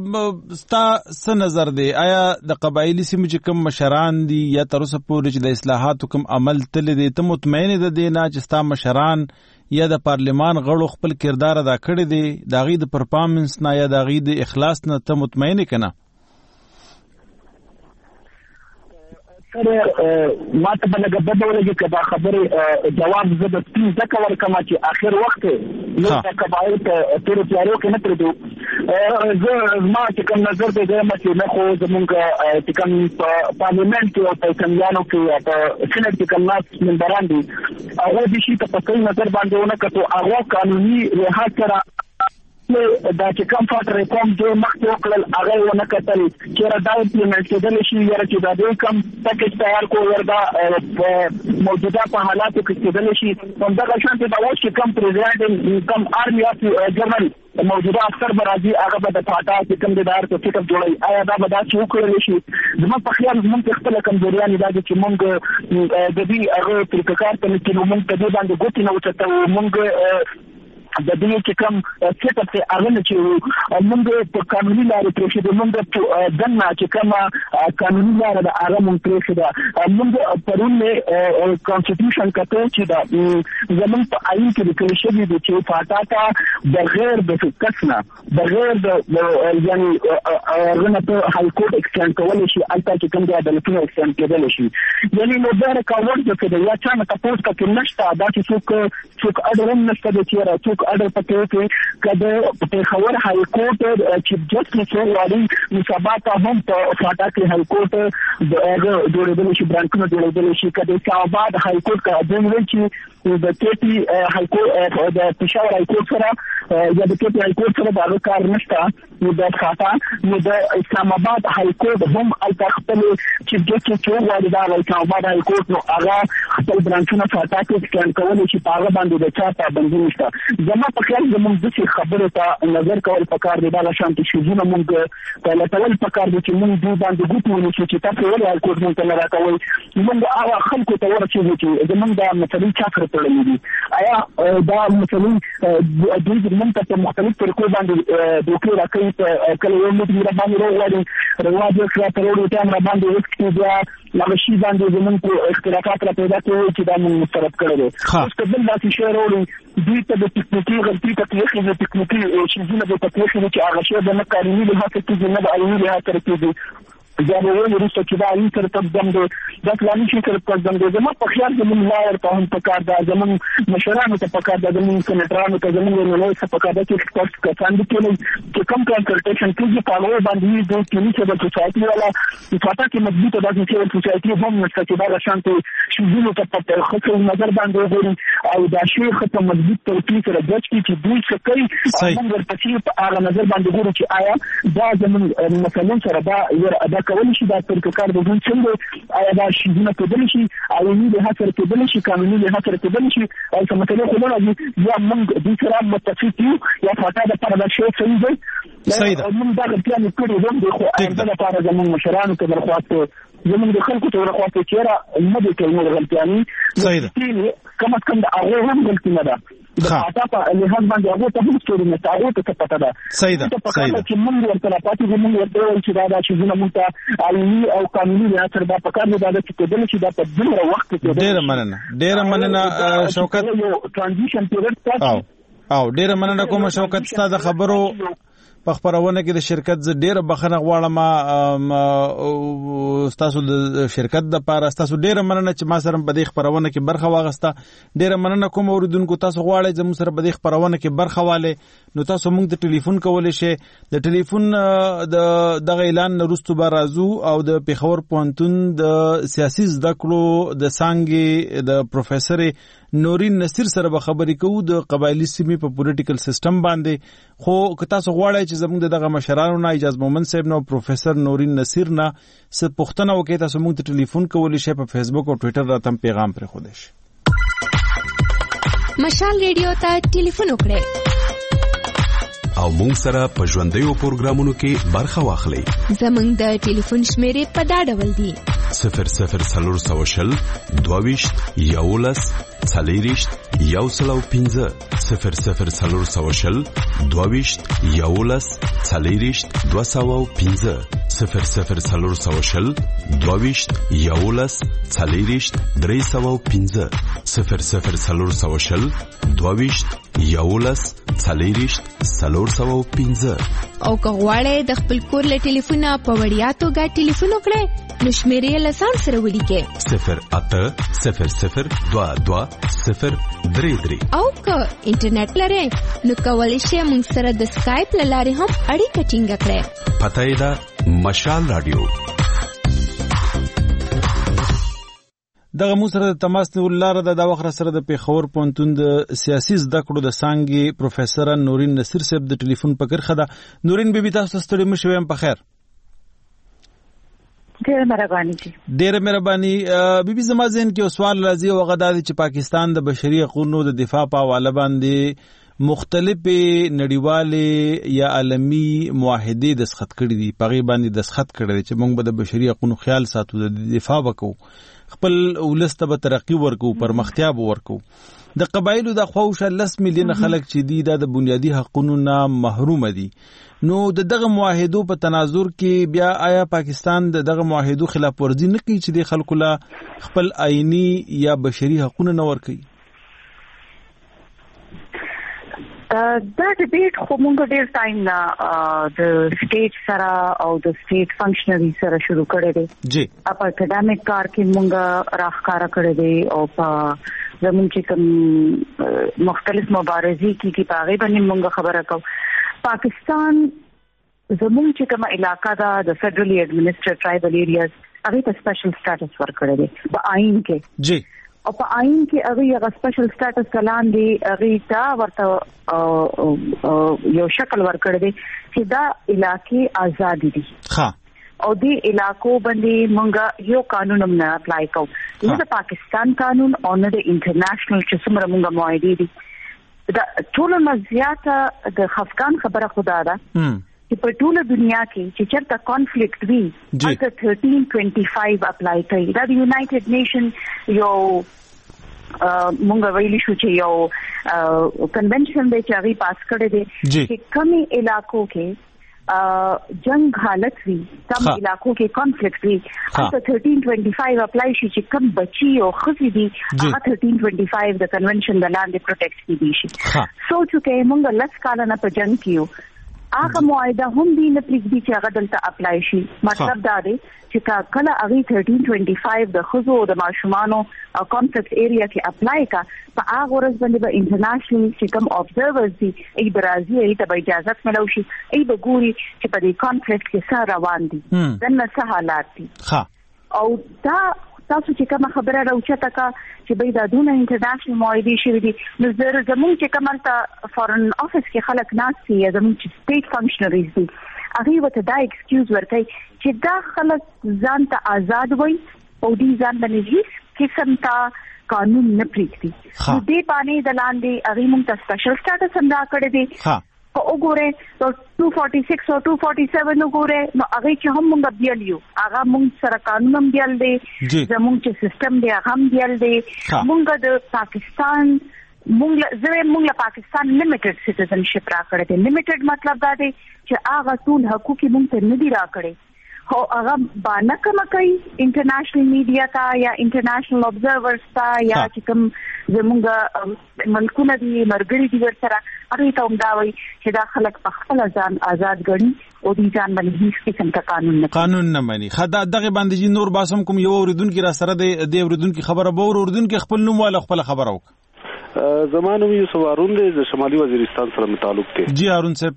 ستا څه نظر دی آیا د قبایلی سیمو چې کوم مشران دي یا تر اوسه پورې چې د اصلاحاتو کوم عمل تل دي ته مطمئن ده دی نه چې ستا مشران یا د پارلیمان غړو خپل کردار ادا کړی دی د غي د پرفارمنس نه یا د غي د اخلاص نه ته مطمئن کنا سره ما ته بلګه بدولږي کدا خبره جواب زده تین ځکه ورکما چې اخر وخت یو د قبایل ته تیر تیارو کې نه پردو زه ما چې کوم نظر دی زما چې نه خو زمونږ چې کوم پارلیمنت او په سمجانو کې په سینټ کې کوم ناس منبران دي هغه د شي په خپل نظر باندې ونه کړو هغه قانوني لحاظ سره دا چې کوم فاټ ریفارم چې مخکې وکړل هغه ونه کتل چې را دا امپلیمنټ کېدل شي یا چې دا د کوم پکیج تیار کو وردا موجوده په حالاتو کې کېدل شي همدغه شان ته دا اوس چې کوم پریزیدنت کوم آرمي اف جنرال موجوده افسر برازي هغه به د فاټا چې کوم د دار ته فکر جوړي آیا دا به دا چې وکړل شي زموږ په خیال زموږ خپل کمزوریان دا چې موږ د دې هغه طریقکار ته چې موږ ته دې باندې ګوتې نه وچته موږ د دې چې کوم څه ته اغنه چې موږ په قانوني لارې پرېښې د موږ دنه چې کوم قانوني لارې د هغه موږ پرېښې ده موږ پرون نه کانسټیټیوشن کته چې دا زموږ په آئین کې لیکل شوی دی چې فاټا ته بغیر د کسنه بغیر د یعنی هغه ته های کورټ ایکسټند کول شي البته چې کوم د عدالتونو ایکسټند کېدل شي یعنی نو دا کاوړ د څه یا چا نه تاسو کې نشته دا چې څوک څوک اډرم نشته د چیرې څوک اډر پکې کې کده په خبر های کورټ چیف جسټس والی مصابات هم په فاټا کې های کورټ د جوړېدل شي برانکونو جوړېدل شي کده اسلامآباد های کورټ کا د ویل چې د کېپی های کورټ د پېښور های کورټ سره یا د کېپی های کورټ سره دا کار نشته نو د فاټا نو د اسلامآباد های کورټ هم البته خپل چیف جسټس چې والی دا اسلامآباد های کورټ نو هغه خپل برانکونو فاټا کې سکان کول شي په هغه باندې د چا پابندي نشته زما په خیال زموږ د څه خبره ته نظر کول پکار دی دا شانتي شوونه موږ په لټول پکار دی چې موږ دوی باندې ګوتو ونیسو چې تاسو ولې الکوټ مونږ نه راکوي موږ هغه خلکو ته ورسېږو چې زموږ د مثلا چا سره تړلې دي آیا دا مثلا دوی موږ ته مختلف طریقو باندې دوکې راکوي په کله یو موږ را باندې وروړي رواج یې کړه تر ورته هم را باندې وکړي بیا لږ شي باندې زموږ اختلافات را پیدا کوي چې دا موږ مسترد کړل اوس کله دا چې شعر وروړي دوی ته د ټکنیکی غلطي تکلیف د ټکنیکی شیزونه د تکلیف چې هغه شی د نه قانوني لحاظ کې نه د عیني لحاظ سره کېږي دا به وایي وروسته چې دا این سره تقدم دی دا فلاني شي سره تقدم دی. زما په خیال زموږ لایر ته هم پکار ده، زموږ مشرانو ته پکار ده، زموږ سینټرانو ته، زموږ نړۍ ته پکار ده چې ایکسپرټس کسان دي چې کوم کنسلټیشن کېږي په هغه باندې د ټولنې سیول سوسایټي والا فاټا کې مضبوطه داسې سیول سوسایټي هم نشته چې دا شانتي شیزونو ته په خپل نظر باندې وګوري او دا شی خپل مضبوط توګه سره جج کړي چې دوی څه کوي او موږ ورپسې په هغه نظر باندې وګورو چې آیا دا زموږ مثلا سره دا ور ادا کول شي دا تر کار د ژوند څنګه آیا دا شیزونه کېدل شي او یې د هڅه کېدل شي قانوني له هڅه کېدل شي او څه مطلب خو نه دی یا موږ د سره متفق یو یا فاټا د پر دا شی صحیح دی صحیح ده موږ دا پلان کړی هم دی خو آینده لپاره زموږ مشرانو ته درخواست زموږ د خلکو ته درخواست چې را نه دي کوي موږ غلطیانې صحیح ده کم از کم د هغه هم غلطي نه ده د فاټا په لحاظ باندې هغه ته هم ستوري نه هغه ته پته ده صحیح ده صحیح ده چې موږ ورته پاتې زموږ ورته چې دا چې زموږ مونږ عالمي او قانوني لحاظ دا په کار دی دا چې کېدل چې دا په ډېر وخت کې ډېر مننه ډېر مننه شوکت ترانزیشن پیریډ او او ډېر مننه کوم شوکت ستاسو د خبرو په خبرونه کې د شرکت ز ډېر بخنه غواړم تاسو د شرکت د پاره تاسو ډېر مننه چې ما سره په دې خبرونه کې برخه واغسته ډېر مننه کوم اوریدونکو تاسو غواړئ چې موږ سره په دې خبرونه کې برخه والے نو تاسو موږ د ټلیفون کولای شئ د ټلیفون د دغه اعلان وروسته به راځو او د پیښور پوهنتون د سیاسي زده کړو د څانګې د پروفیسور نورین نصیر سره به خبرې کوو د قبایلی سیمې په پولیټیکل سیستم باندې خو که تاسو غواړئ چې زموږ دغه مشرانو نه اجازه مومن صاحب نو پروفیسور نورین نصیر نه څه پوښتنه وکړئ تاسو موږ ته ټلیفون کولی شئ په فیسبوک او ټوئیټر راته پیغام پرې خو شئ. مشال ریډیو ته ټلیفون وکړئ او مونږ سره په ژوندیو پروګرامونو کې برخه واخلئ. زموږ د ټلیفون شمیرې په دا ډول دي صفر صفر څلور سوه شل دوه ویشت یولس څلېرویشت یو سل او پنځه صفر صفر څلور سوه شل دوه ویشت یولس څلېرویشت دوه سوه او پنځه صفر صفر څلور سوه شل دوه ویشت یولس څلېرویشت درې سوه او پنځه صفر صفر څلور سوه شل دوه ویشت یولس څلېرویشت څلور سوه او پنځه او که غواړئ د خپل کور له ټلیفونه په وړیا توګه ټلیفون وکړئ نو شمیرې له ځان سره ولیکئ صفر اته صفر صفر دوه دوه صفر درې درې او که انټرنیټ لرئ نو کولی شئ موږ سره د سکایپ له لارې هم اړیکه ټینګه کړئ. پته یې ده مشال راډیو. دغه مو سره د تماس نیول لاره ده د وخت سره د پیښور پوهنتون د سیاسي زده کړو د څانګې پروفیسور نورین نصیر صاحب د ټلیفون په کرخه ده. نورین بیبي تاسو ستړي مشوي هم په خیر. ډېر مهرباني دي. ډېر مهرباني بیبي زما ذهن کې سوال راځي او هغه دا چې پاکستان د بشري حقوقو د دفاع په حواله باندې مختلفې نړیوالې یا عالمي معاهدې دستخط کړي دي په غي باندې دستخط کړي چې موږ به د بشري حقوقو خیال ساتو د دفاع وکړو خپل ولسته به ترقی ورکو پرمختیا به ورکو. د قبایلو د خواوشه لس میلیون خلک چې دي د بنیادی حقوقو نه محروم دي نو د دغه معاهدو په تناظر کې بیا آیا پاکستان د دغه معاهدو خلاف ورزي نه کوي چې د خلکو له خپل آئینی یا بشري حقوقو نه ورکوي؟ دا ډیبیټ خو موږ ډیر ټایم نه د سټیټ سره او د سټیټ فنکشنري سره شروع کړی دی جی په اکیډمیک کار کې موږ راخکاره کړی دی او په زموږ چې کوم مختلف مبارزې کې کې پاغې باندې موږ خبره کوو. پاکستان زموږ چې کوم علاقہ دا د فیډرلی ایڈمنسټریټ ټرایبل ایریاز هغه ته سپیشل سټیټس ورکړی دی په آئین کې جی او په آئین کې هغه یو سپیشل سټیټس کلان دی هغه تا ورته یو شکل ورکړی دی چې دا علاقې آزاد دي ها او دې علاقو باندې مونږ یو قانون هم نه اپلای کوو نه د پاکستان قانون او نه د انټرنیشنل چې څومره مونږ معاهدې دي دا ټول مزياته د خفقان خبره خدا ده چې په ټوله دنیا کې چې چېرته کانفلیکټ وي هغه thirteen twenty-five اپلای کوي دا د یونایټډ نیشن یو مونږ ویلی شو چې یو کنونشن دی چې هغه پاس کړی دی چې کمی علاقو کې جنگ حالت وي کم علاقو کې کانفلیکټ وي هغه thirteen twenty-five اپلای شي چې کم بچي او خزي دي هغه thirteen twenty-five د کنونشن د لاندې پروټیکټ کیږي شي سوچو کې مونږ لس کال نه په جنگ کیو هغه معاهده هم دی نه پریږدي چې هغه دلته اپلای شي. مطلب دا دی چې کله هغه تھرټین ټوئنټي فایو د خزو او د ماشومانو کانفلکټ ایریا کې اپلای کا په هغه ورځ باندې به انټرنیشنل چې کوم ابزرورز دي ای برازي ای ته به اجازه ملو شي ای به ګوري چې په دې کانفلکټ کې څه روان دي دنه څه حالات دي. او دا تاسو چې کوم خبره راوچته کا چې به دا دونه انټرنیشنل معاهده شوی دي نو زه زموږ چې کومه فارن افیس کې خلک ناسي یا زموږ چې سټیټ فنکشنریز دي هغه وته دا ایکسکیوز ورکړي چې دا خلک ځان ته آزاد وي او دې ځان باندې هیڅ قسم ته قانون نه پریږدي. نو دې باندې د لاندې هغه موږ ته سپیشل سټیټس هم دا کړی دی. وګوره نو two forty-six او two forty-seven وګوره نو هغه چې هم موږ بیل یو هغه موږ سره قانون هم بیل دی زموږ چې سیستم دی هغه هم بیل دی. موږ د پاکستان موږ زه موږ له پاکستان لیمیټډ سټیزنشپ راکړی دی. لیمیټډ مطلب دا دی چې هغه ټول حقوق موږ ته نه دی راکړی. هو هغه باندې کوم کوي انټرنیشنل میډیا تا یا انټرنیشنل ابزرورز تا یا چې کوم زموږ ملکونه دي مرګري دي ورسره هغه ته هم دا وایي چې دا خلک په خپل ځان آزاد ګڼي او دې ځان باندې هیڅ قسم ته قانون نه قانون نه مانی. خدا دغه باندې نور باسم کوم یو اوریدونکو را سره د اوریدونکو خبره به اوریدونکو خپل نوم والا خپل خبره وک زمانو یوسف هارون دی د شمالي وزیرستان سره متعلق دی. جی هارون صاحب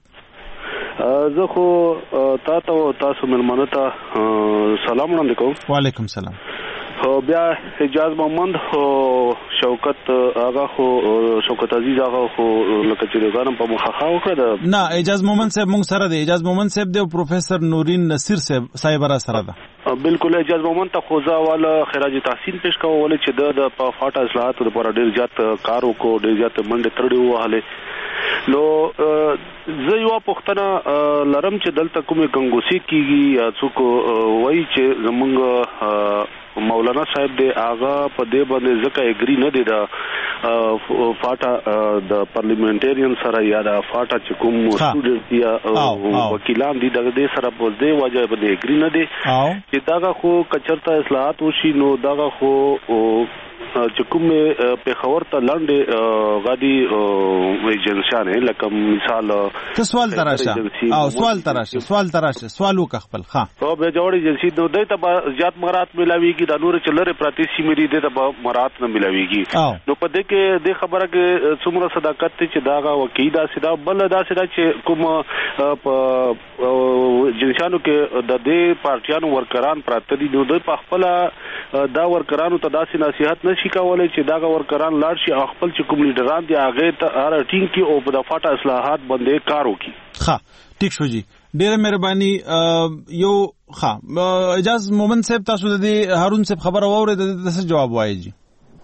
زه خو تا ته تاسو ملمنه ته سلام وړاندې کوم. وعلیکم سلام. بیا حجاز محمد شوکت هغه خو شوکت عزیز هغه خو لکه چې غانم په مخه وکړه نه اجاز محمد صاحب مونږ سره دی. اجاز محمد صاحب دی او پروفیسور نورین نصیر صاحب صاحب را سره ده. بالکل اجاز محمد ته خوځا والا خراج تحسین پیش کوو ولې چې د په فاټا اصلاحاتو لپاره ډیر زیات کار وکړو ډیر زیات منډه تړلې وهاله. نو زه یو پوښتنه لرم چې دلته کومه کنګوسی کیږي یا څوک وایي چې زمونږ مولانا صاحب دی هغه په دې باندې ځکه اګری نه دی دا فاټا د پارلیمنټریان سره یا د فاټا چې کوم سټوډنټ یا وکیلان دي د دې سره په دې وجه باندې اګری نه دی چې دا خو کچرته اصلاحات وشي نو دا خو چې کوم په خبر ته لاندې غادي ایجنسیانه لکه مثال څه سوال تراشه او سوال تراشه سوال تراشه سوال وک خپل ها او به جوړ ایجنسی نو دای ته زیات مرات ملاويږي د نور چلره پراتی سیمری دې ته مرات نه ملاويږي. نو په دې کې د خبره کې څومره صداقت چې داغه وکیدا سدا بل دا سدا چې کوم په ایجنسیانو کې د دې پارټیانو ورکران پراتی دي نو د خپل دا ورکرانو ته داسې نصيحت نشي کولای چې دا ورکران لاړ شي خپل چې کوم لیډران دي هغه ته هر ټینګ کې او په فاټا اصلاحات باندې کار وکړي. ښه ټیک شو جی ډیره مهرباني. یو ښه اجاز مومن صاحب تاسو د هارون صاحب خبره واورئ د څه جواب وایي جی.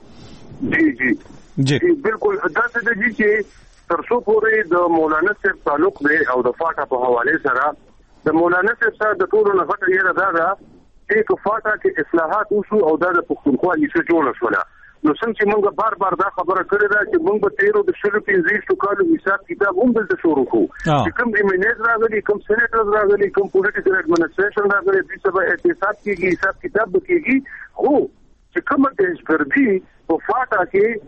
جی جی جی بالکل دا څه دی چې ترڅو پورې د مولانا صاحب تعلق دی او د فاټا په حواله سره د مولانا صاحب سره د ټولو نه غټه یره دا ده چې فاټا کې اصلاحات وشو او دا د پښتونخوا ایسه جوړ شول. نو څنګه چې موږ بار بار دا خبره کړې ده چې موږ په تیرو د شلو پنځه کالو حساب کتاب هم دلته شروع کوو چې کوم ایمنیز راغلي کوم سېنیټرز راغلي کوم پولیټیکل اډمنسټریشن راغلي د سبا احتساب کیږي حساب کتاب کیږي خو چې کوم د پردي په فاټا کې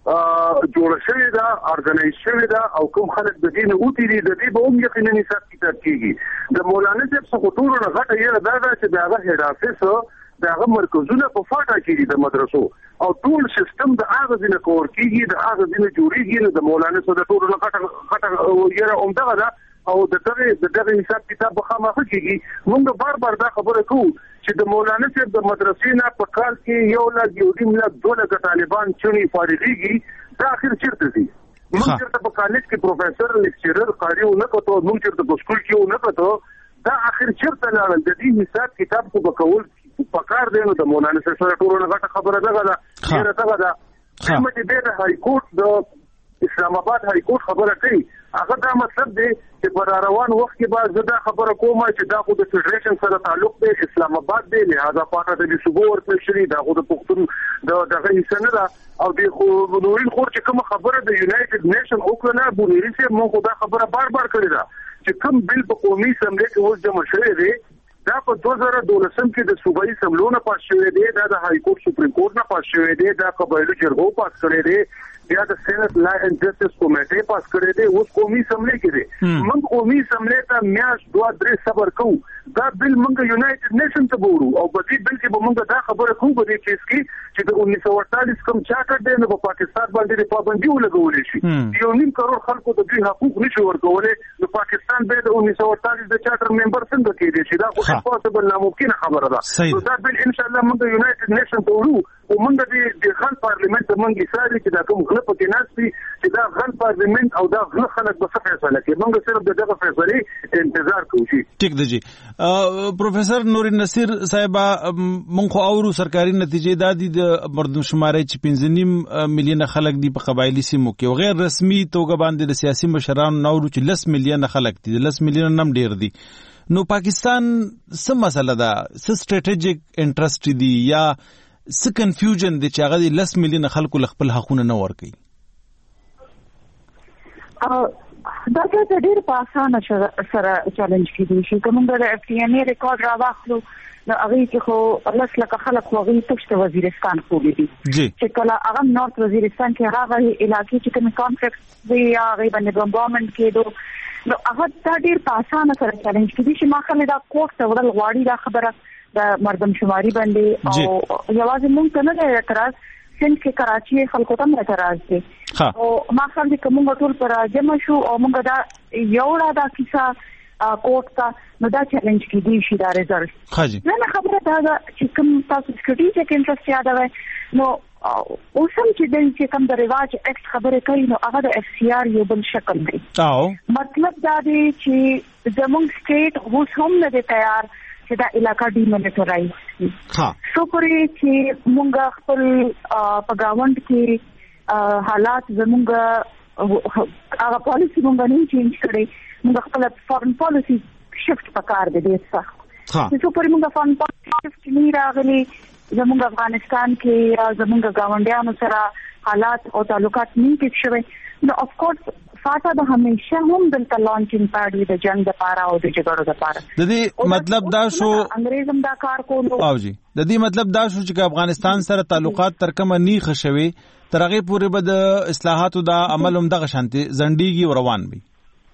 جوړ شوی دا ارګنایز شوی دا او کوم خلک د دین اوتی دي د دې به هم یقینا حساب کتاب کیږي. د مولانا صاحب څخه ټول نه غټه یره دا ده چې داغه هډ افیس داغه مرکزونه په فاټا کې دي د مدرسو او ټول سیستم د هغه دینه کور کیږي د هغه دینه جوړیږي د مولانا صاحب د ټول نه غټه غټه یره عمده ده او د دغه د دغه حساب کتاب خامخ کیږي. موږ بار بار دا خبره کوو چې د مولانا صاحب د مدرسې نه په کال کې یو لږ یو ډیم لږ دوه لږ طالبان چونی فارغيږي دا اخر چیرته دي. موږ چیرته په کالج کې پروفیسور لیکچرر قاری نه کوو موږ چیرته په سکول کې نه کوو دا اخر چیرته لاړل د دې حساب کتاب کو بکول پکار دی. نو د مولانا صاحب سره ټول نه غټه خبره ده دا ډیره ده دا چې د هاي کورټ د اسلام آباد هاي کورټ خبره کوي هغه دا مطلب دی چې پر روان وخت کې بعد زدا خبره کومه چې دا خو د فدریشن سره تعلق دی اسلام آباد دی لہذا پاټه د صوبو ورته شری دا خو د پښتون د دغه حصہ نه او د خو نورین خور چې کوم خبره د یونایټډ نیشن وکړه بونیری سي موږ دا خبره بار بار کړی دا چې کوم بل په قومي اسمبلی کې اوس جمع شوی دی دا په دوه زره دولسم کې د صوبایي اسمبلو نه پاس شوی دی دا د های کورټ سپریم کورټ نه پاس شوی دی دا قبایلو جرګو پاس کړی دی یا د سینټ لا اینڈ جسټس کمیټې پاس کړی دی اوس قومي اسمبلی کې دی موږ قومي اسمبلی ته میاش دوه درې صبر کوو دا بل موږ یونایټډ نیشن ته ګورو او په دې بل کې به موږ دا خبره کوو په دې کیس کې چې د انیس سو اړتالیس کوم چارټر دی نو په پاکستان باندې پابندي ولګولې شي یو نیم کروڑ خلکو د دوی حقوق نشي ورکولای نو پاکستان به د انیس سو اړتالیس د چارټر ممبر څنګه کېږي چې دا خو امپوسیبل ناممکن خبره ده نو دا بل ان شاء الله موږ یونایټډ نیشن ته ورو او موږ د خان پارلیمنت ته موږ ایثار چې دا کوم غلط کې ناشتي چې دا غن پارلیمنت او دا غل خلک به څه فیصله کوي موږ صرف دغه فیصله انتظار کوو. ټیک دی جی پروفیسور نور نصیر صاحب مونږ خو اورو سرکاري نتیجې دا دي د مردمشماري چې پنځه نیم میلیون خلک دي په قبایلی سیمو کې او غیر رسمي توګه باندې د سیاسي مشرانو نورو چې لس میلیون خلک دي لس میلیون نم ډیر دي نو پاکستان څه مسله ده څه سټریټیجیک انټرست دي یا څه کنفیوژن دي چې هغه لس میلیون خلکو خپل حقونه نه ورکوي؟ دا چې ډېر په اسانه سره چیلنج کیدی شي کوم د اف ټي ان ای ریکارډ راوخلو نو هغه کې خو لس لکه خلک خو هغه تشته وزیرستان خو دي چې کله هغه نورث وزیرستان کې هغه علاقې چې کوم کانفلکټ دی هغه باندې بمبارمنټ کېدو نو هغه دا ډېر په اسانه سره چیلنج کیدی شي ما خلک دا کوټ ته وړل غواړي دا خبره د مردم شماري باندې او یوازې مونږ ته نه اعتراض سند کې کراچي خلکو ته اعتراض دي او ما خل دې کوم ټول پر جمع شو او موږ دا یو را دا کیسه کوټ ته نو دا چیلنج کې دی شي دا ریزلټ نه خبره دا چې کوم تاسو سټریټیجیک انټرست یاد وای نو اوسم چې د چې کوم د رواج اکټ خبره کوي نو هغه د اف سی آر یو بل شکل دی مطلب دا دی چې زموږ سټیټ اوس هم نه دی تیار چې دا علاقہ ډیمونیټرایز شي ها سو پرې چې مونږ خپل په گاوند کې حالات زمونږ هغه پالیسی مونږ نه چینج کړي مونږ خپل فورن پالیسی شفت پکار دی ډېر سخت ها سو پرې مونږ فورن پالیسی شفت نه راغلي زمونږ افغانستان کې زمونږ گاونډیانو سره حالات او تعلقات نه ټیک شوي نو اف کورس فاټا د همیشه هم دلته لانچینګ پاړي د جنگ د پاره او د جګړو د پاره د دې مطلب دا شو انګریزم دا کار کولو او جی د دې مطلب دا شو چې افغانستان سره تعلقات تر کومه نه خښوي ترغه پورې به د اصلاحاتو دا عمل هم دغه شانتي زنډيږي روان وي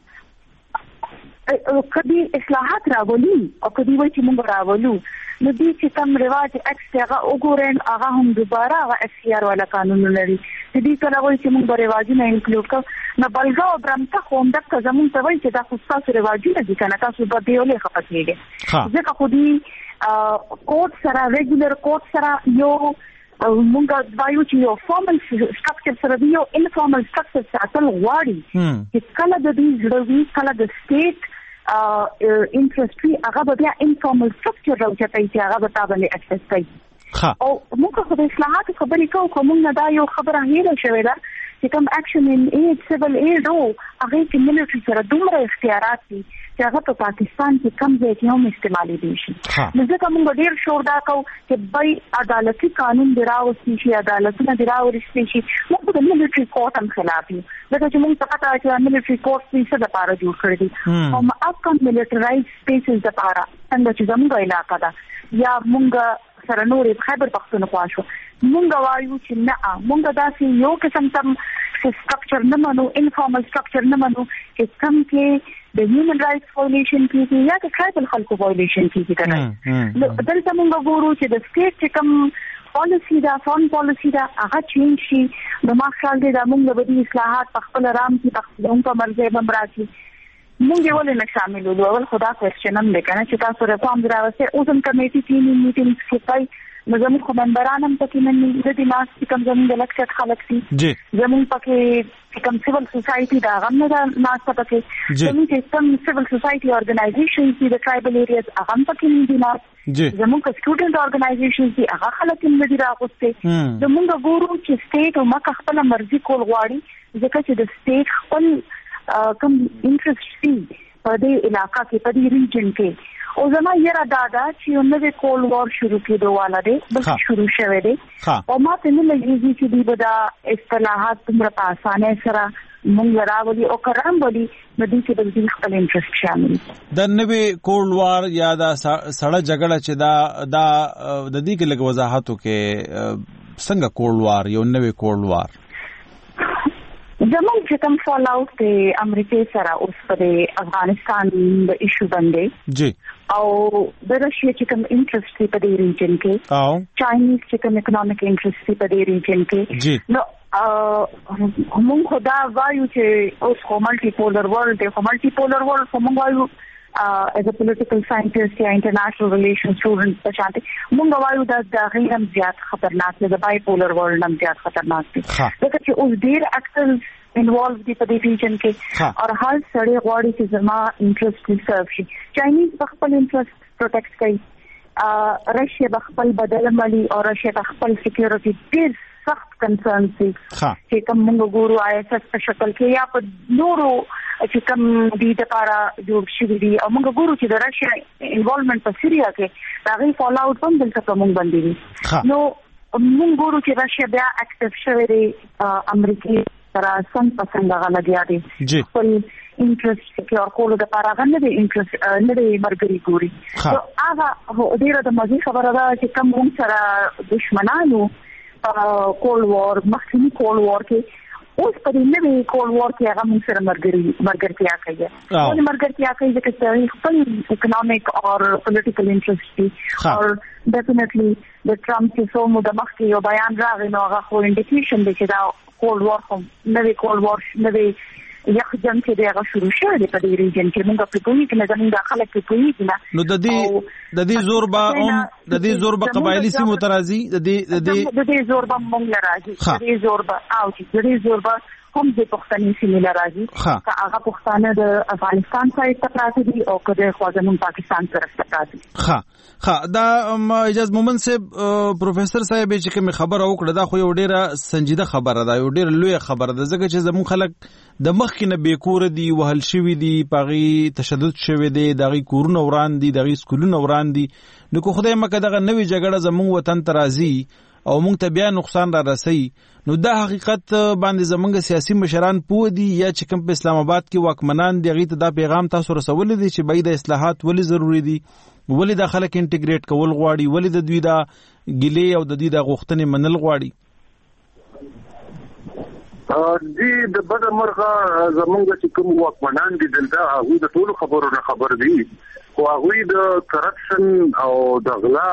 کدی اصلاحات راولي او کدی وایي چې موږ راولو نو دې چې کوم رواج اکس هغه وګورئ هغه هم دوباره هغه اف سی آر والا قانون لري دې کله وایي چې موږ رواجونه انکلوډ کړو نو بلګا او برمته کوم د زمون ته وایي چې دا خو تاسو رواجونه دي کنه تاسو به دیولې خپکیږي ځکه خو دې کوډ سره ریګولر کوډ سره یو مونږ وایو چې یو فارمل سټرکچر سره دی یو انفارمل سټرکچر ساتل غواړي چې کله د دې ضروري کله د سټیټ انټرستري هغه بیا انفارمل سټرکچر راوځي چې هغه به تاسو اکسس کوي او موږ خو د اصلاحات خبرې کوو کوم نه دا یو خبره هیله شوې ده چې کوم اکشن ان ایډ سیول ایډ او هغه کې ملټری سره دومره اختیارات دي چې هغه په پاکستان کې کم ځای کې هم استعمالي دي شي نو ځکه موږ ډیر شور دا کوو چې بای عدالتي قانون دی راوستي شي عدالتونه دی راوستي شي موږ د ملټری کورټ هم خلاف یو ځکه چې موږ څه پتا چې ملټری کورټ څه د لپاره جوړ کړی دي او افغان ملټرایز سپیسز د لپاره څنګه چې زموږ علاقه ده یا موږ سره نورې خیبر پختونخوا شو مونږ وایو چې نه مونږ داسې یو قسم تم سټرکچر نه منو انفارمل سټرکچر نه منو چې کم کې د هیومن رائټس وایلیشن کیږي یا د ټرایبل خلکو وایلیشن کیږي کنه دلته مونږ ګورو چې د سټیټ چې کم پالیسی دا فون پالیسی دا هغه چینج شي د ما خیال دی دا مونږ به د اصلاحات په خپل رام کې په خپل په مرزه بمراتي مونږ یې ولې نه شامل ول اول خدا کوېشن هم وکنه چې تاسو رقم دراوسته اوسم کمیټي ټیم میټینګ کې پای زموږ خو منبران هم پکې نه دي د ناس چې کوم زموږ د لکچر خلک دي زموږ پکې کوم سیول سوسایټي دا غم نه ناس پکې زموږ چې کوم سیول سوسایټي اورګنایزیشنز دي د ټرایبل ایریاز هغه پکې نه دي ناس زموږ سټوډنټ اورګنایزیشنز دي هغه خلک نه دي راغوسته زموږ ګورو چې سټیټ او مکه خپل مرزي کول غواړي ځکه چې د سټیټ خپل کوم انټرست دي په دې علاقې کې په دې ریجن کې او زما یره دادا چې نوې کول وار شروع کېدو والا دی بلکې شروع شوه دی او ما ته نه لګیږي چې دی به دا اصطلاحات تمره په اسانه سره مونږ راوړي او کرام بولي د دې کې د دې خپل انټرست شامل د نوې کول وار یا دا سړه جګړه چې دا دا د دې کې لږ وضاحت وکړي څنګه کول وار یو نوې کول وار زموږ چې کوم فال اوټ د امریکای سره اوس په افغانستان د ایشو باندې جی او د رشیا چې کوم انټرست په دې ریجن کې او چاینیز چې کوم اکونومیک انټرست په دې ریجن کې جی نو موږ خدا وایو چې اوس خو ملټي پولر ورلد دی خو ملټي پولر ورلد خو موږ وایو as a political scientist یا international relations student په شانتي موږ وایو دا د غیرم زیات خطرناک دی د بایپولر ورلد هم زیات خطرناک دی ځکه چې اوس ډیر اکټرز انوالو دي په دې ریجن کې او هر سړی غواړي چې زما انټرست سرو شي چاینیز په خپل انټرست پروټیکټ کوي رشیا په خپل بدل مالي او رشیا په خپل سکیورټي ډیر سخت کنسرن دي چې کوم موږ ګورو آی اس اس په شکل کې یا په نورو چې کوم دې لپاره جوړ شوی دي او موږ ګورو چې د رشیا انوالومنت په سیریا کې دا غي فال اوټ هم دلته په موږ باندې دي نو موږ ګورو چې رشیا بیا اکټیو شوی دی امریکای سره څنګه پسند غلګیا دي خپل انټرست سکیور کولو د لپاره غنه دي انټرست نه دی مرګري ګوري نو هغه ډیره د مزي خبره ده چې کوم موږ سره دښمنانو کول وار مخکنی کول وار کې اوس په دې نوې کول وار کې هغه موږ سره مرګري مرګرتیا کوي او مرګرتیا کوي چې خپل اکونومیک او پولیټیکل انټرست دي او ډیفینیټلی د ټرمپ چې سو مو د مخکې یو بیان راغی نو هغه خو انډیکیشن دی چې دا کول وار هم نوې کول وار نوې یخ جنگ چې دغه شروع شوه د پدې ریجن کې موږ په کومي کې نه زموږ داخله کې کوي نه نو د دې د دې زور با هم د دې زور با قبایلی سي مترازي د دې د دې د دې زور با موږ راځي د دې زور با او چې د دې زور با هم د پښتني سیمې لراځي چې هغه پښتانه د افغانستان سره تپراته دي او کله خوازمون پاکستان سره تپراته دي ها ها دا اجازه مومن صاحب پروفیسور صاحب چې کوم خبره وکړه دا خو یو ډیره سنجیده خبره ده یو ډیره لوی خبره ده ځکه چې زمون خلک د مخکې نه بیکور دي وهل شوی دي پاغي تشدد شوی دي دغه کورونه وران دي دغه سکولونه وران دي نو کو خدای مکه دغه نوې جګړه زمون وطن ترازی او مونږ ته بیا نقصان را رسي نو دا حقیقت باندې زمونږ سیاسي مشران پوه دي یا چې کوم په اسلام آباد کې واکمنان دي غي ته دا پیغام تاسو رسول دي چې باید اصلاحات ولې ضروری دي ولې د خلک انټیګریټ کول غواړي ولې د دوی دا ګلې او د دوی دا غوښتنې منل غواړي دې د بد مرغه زمونږ چې کوم واکمنان دي دلته هغه د ټول خبرو نه خبر دي خو هغه د کرپشن او د غلا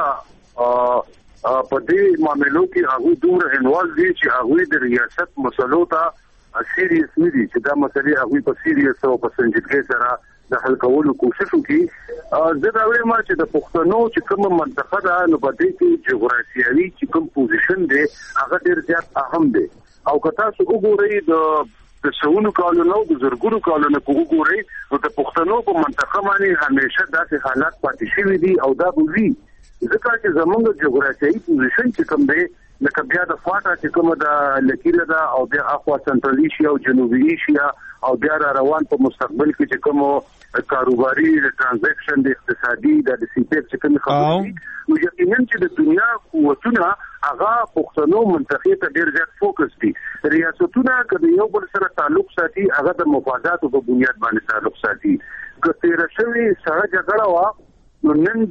په دې معاملو کې هغه دومره انوالو دي چې هغه د ریاست مسلو ته سیریس نه دي چې دا مسلې هغه په سیریس او په سنجیدګۍ سره د حل کولو کوشش وکړي زه دا وایم چې د پښتنو چې کوم منطقه ده نو په دې کې جغرافیایي چې کوم پوزیشن دی هغه ډیر زیات اهم دی او که تاسو وګورئ د د شاونو کالونو د زرګونو کالونو وګورئ نو د پښتنو په منطقه باندې همیشه داسې حالات پاتې شوي دي او دا به وي ځکه چې زمونږ جغرافیایي پوزیشن چې کوم دی لکه بیا د فاټا چې کوم د لکیره ده او بیا اخوا سنټرل ایشیا او جنوبي ایشیا او بیا را روان په مستقبل کې چې کوم کاروباري ترانزیکشن د اقتصادي د سی پی چې کوم خبرې نو یقینا چې د دنیا قوتونه هغه پښتنو منطقې ته ډیر زیات فوکس دي ریاستونه کله یو بل سره تعلق ساتي هغه د مفاداتو په بنیاد باندې تعلق ساتي که تیر شوی سره جګړه وا نو نن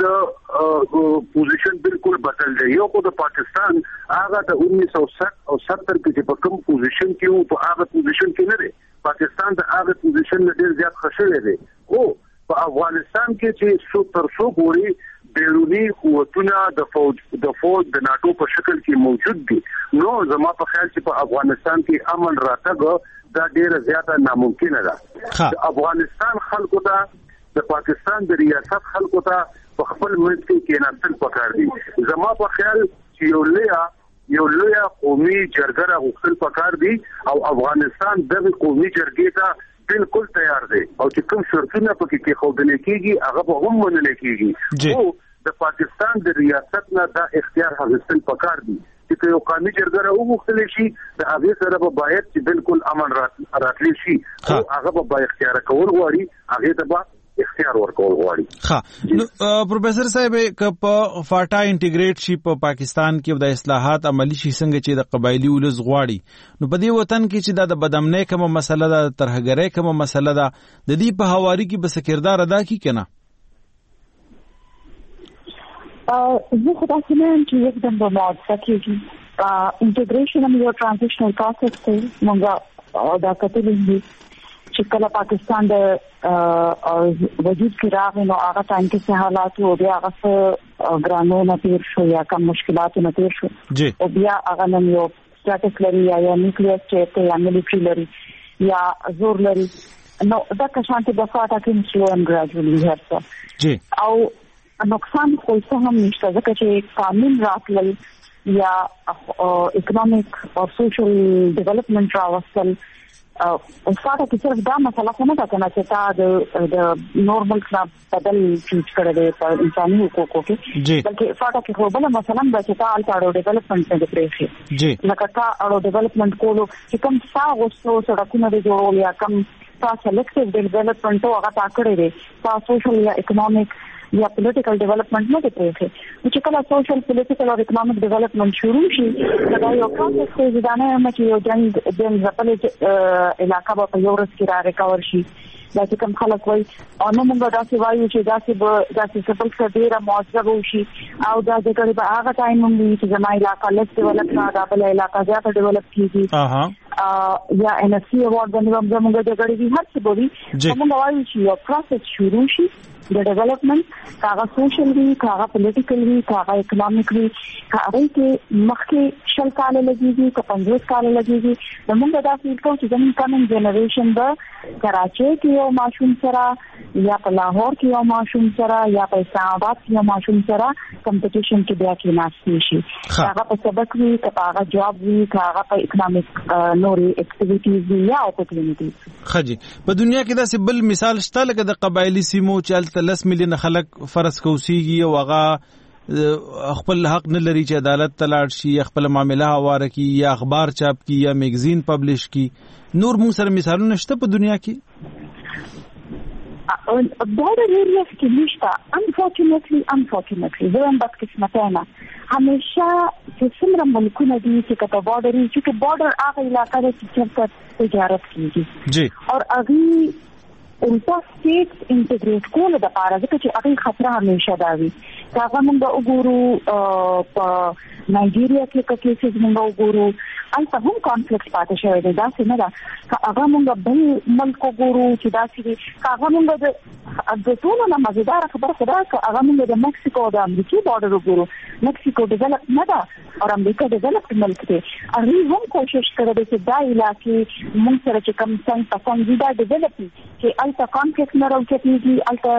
د پوزیشن بالکل بدل دی یو خو د پاکستان هغه د انیس سو ستر او ستر کې په کوم پوزیشن کې وو په هغه پوزیشن کې نه دی پاکستان د هغه پوزیشن نه ډیر زیات خښلې دی او په افغانستان کې چې شو تر شو پوری بیرونی قوتونه د فوج د فوج د ناتو په شکل کې موجود دي نو زما په خیال چې په افغانستان کې امن راتګ دا ډیر زیات ناممکن ده د افغانستان خلکو ته د پاکستان د ریاست خلکو ته په خپل ملک کې کېناستل پکار دي زما په خیال چې یو لیا یو لیا قومي جرګه راغوښتل پکار دي او افغانستان د قومي جرګې ته بالکل تیار دی او چې کوم شرطونه پکې کې خوندل کېږي هغه به هم منل کېږي او د پاکستان د ریاست نه دا اختیار حاصل پکار دي چې یو قومي جرګه راغوښتل شي د هغه سره به باید چې بالکل امن راتلی شي او هغه به با اختیار کول غواړي هغه ته اختیار ورکول غواړي ها نو پروفیسور صاحب ک په فاټا انټیګریټ شي په پاکستان کې د اصلاحات عملی شي څنګه چې د قبایلی ولز غواړي نو په دې وطن کې چې د بدامنۍ کومه مسله ده ترهګرۍ کومه مسله ده د دې په حواله کې به کردار ادا کی کنه ا زه خو تاسو نه چې یکدم به موافقه کیږي انټیګریشن هم یو ترانزیشنل پروسس دی مونږه دا کتلې چې کله پاکستان د وجود کې راغی نو هغه ټایم کې څه حالات او بیا هغه ګرانو نه تیر شو یا کوم مشکلات نه تیر شو او بیا هغه نن یو سټاټس لري یا نیوکلیئر سټیټ یا ملټری لري یا زور لري نو دا که شانتي د فاټا کې سلو اند ګریجوالي هرڅه او نقصان خو څه هم نشته ځکه چې قانون راتلل یا اکونومیک او سوشل ډیولپمنٹ راوستل او فاټا کې صرف دا مسله نه ده کنه چې تا د نورمال کلاب بدل چیز کړی دی په انساني حقوقو کې بلکې فاټا کې خو بل مسله ده چې تا الټاړو ډیولپمنٹ نه دی پرېښی لکه تا اړو ډیولپمنٹ کولو چې کوم څا غوښتو سړکونه دی جوړول یا کوم تا سلیکټیو ډیولپمنٹ او هغه تا کړی دی تا سوشل یا اکونومیک یا پولیټیکل ډیولپمنٹ نه دی پرېښی چې کله سوشل پولیټیکل او اکونومیک ډیولپمنٹ شروع شي دا یو کانټیکس کې ځانه هم چې یو جنگ د ځپلې علاقہ په یو ورځ کې را ریکور شي دا چې کوم خلک وایي او نو موږ داسې وایو چې داسې به داسې سپل څه ډېره معذبه وشي او دا د کړي په هغه ټایم وي چې زما علاقہ لږ ډیولپ نه دا بل علاقہ زیاته ډیولپ کیږي یا ان اس سی اوارد باندې موږ د غړي وی هر څه بوي موږ وایو چې یو پروسس شروع شي د ډیولپمنٹ کاغه سوشل وی کاغه پولیټیکل وی کاغه اکونومیک وی کاغه کې مخکې شل کال لګیږي که پنځوس کال لګیږي نو موږ دا فکر کوو چې زموږ کمن جنریشن به کراچۍ کې یو ماشوم سره یا په لاهور کې یو ماشوم سره یا په اسلام آباد کې یو ماشوم سره کمپټیشن کې بیا کې ناشې شي هغه په سبق وی کاغه جاب وی کاغه په اکونومیک نوري اکټیویټیز وی یا اپورټونټیز خجی په دنیا کې دا بل مثال شته لکه د قبایلی سیمو چې لس میلیون خلک فرض کوسيږي او هغه خپل حق نه لري چې عدالت تلاړ شي خپل معاملې هواره کی یا اخبار چاپ کی یا میگزین پبلش کی نور موږ سره مثالونه شته په دنیا کې border areas کې نشته unfortunately unfortunately زه هم بدقسمته نه همیشه چې څومره ملکونه دي چې په border چې په border هغه علاقې کې چې تجارت کیږي جی او هغه الټا سټیټ انټیګریټ کول د پاره ځکه چې هغه خطر همیشه دا وي هغه موږ وګورو په نایجیریا کې کې چې موږ وګورو البته هم کانفلیکټ پاتې شوی دی دا څنګه دا هغه موږ بل ملک وګورو چې دا چې هغه موږ د د ټولو نه مزیدار خبره خدا چې هغه موږ د مکسیکو او د امریکا بارډر وګورو مکسیکو ډیولپ نه ده او امریکا ډیولپ ملک دی هغه هم کوشش کړی چې دا علاقې موږ سره چې کم څنګه څنګه دا ډیولپ چې البته کانفلیکټ نه راوچتيږي البته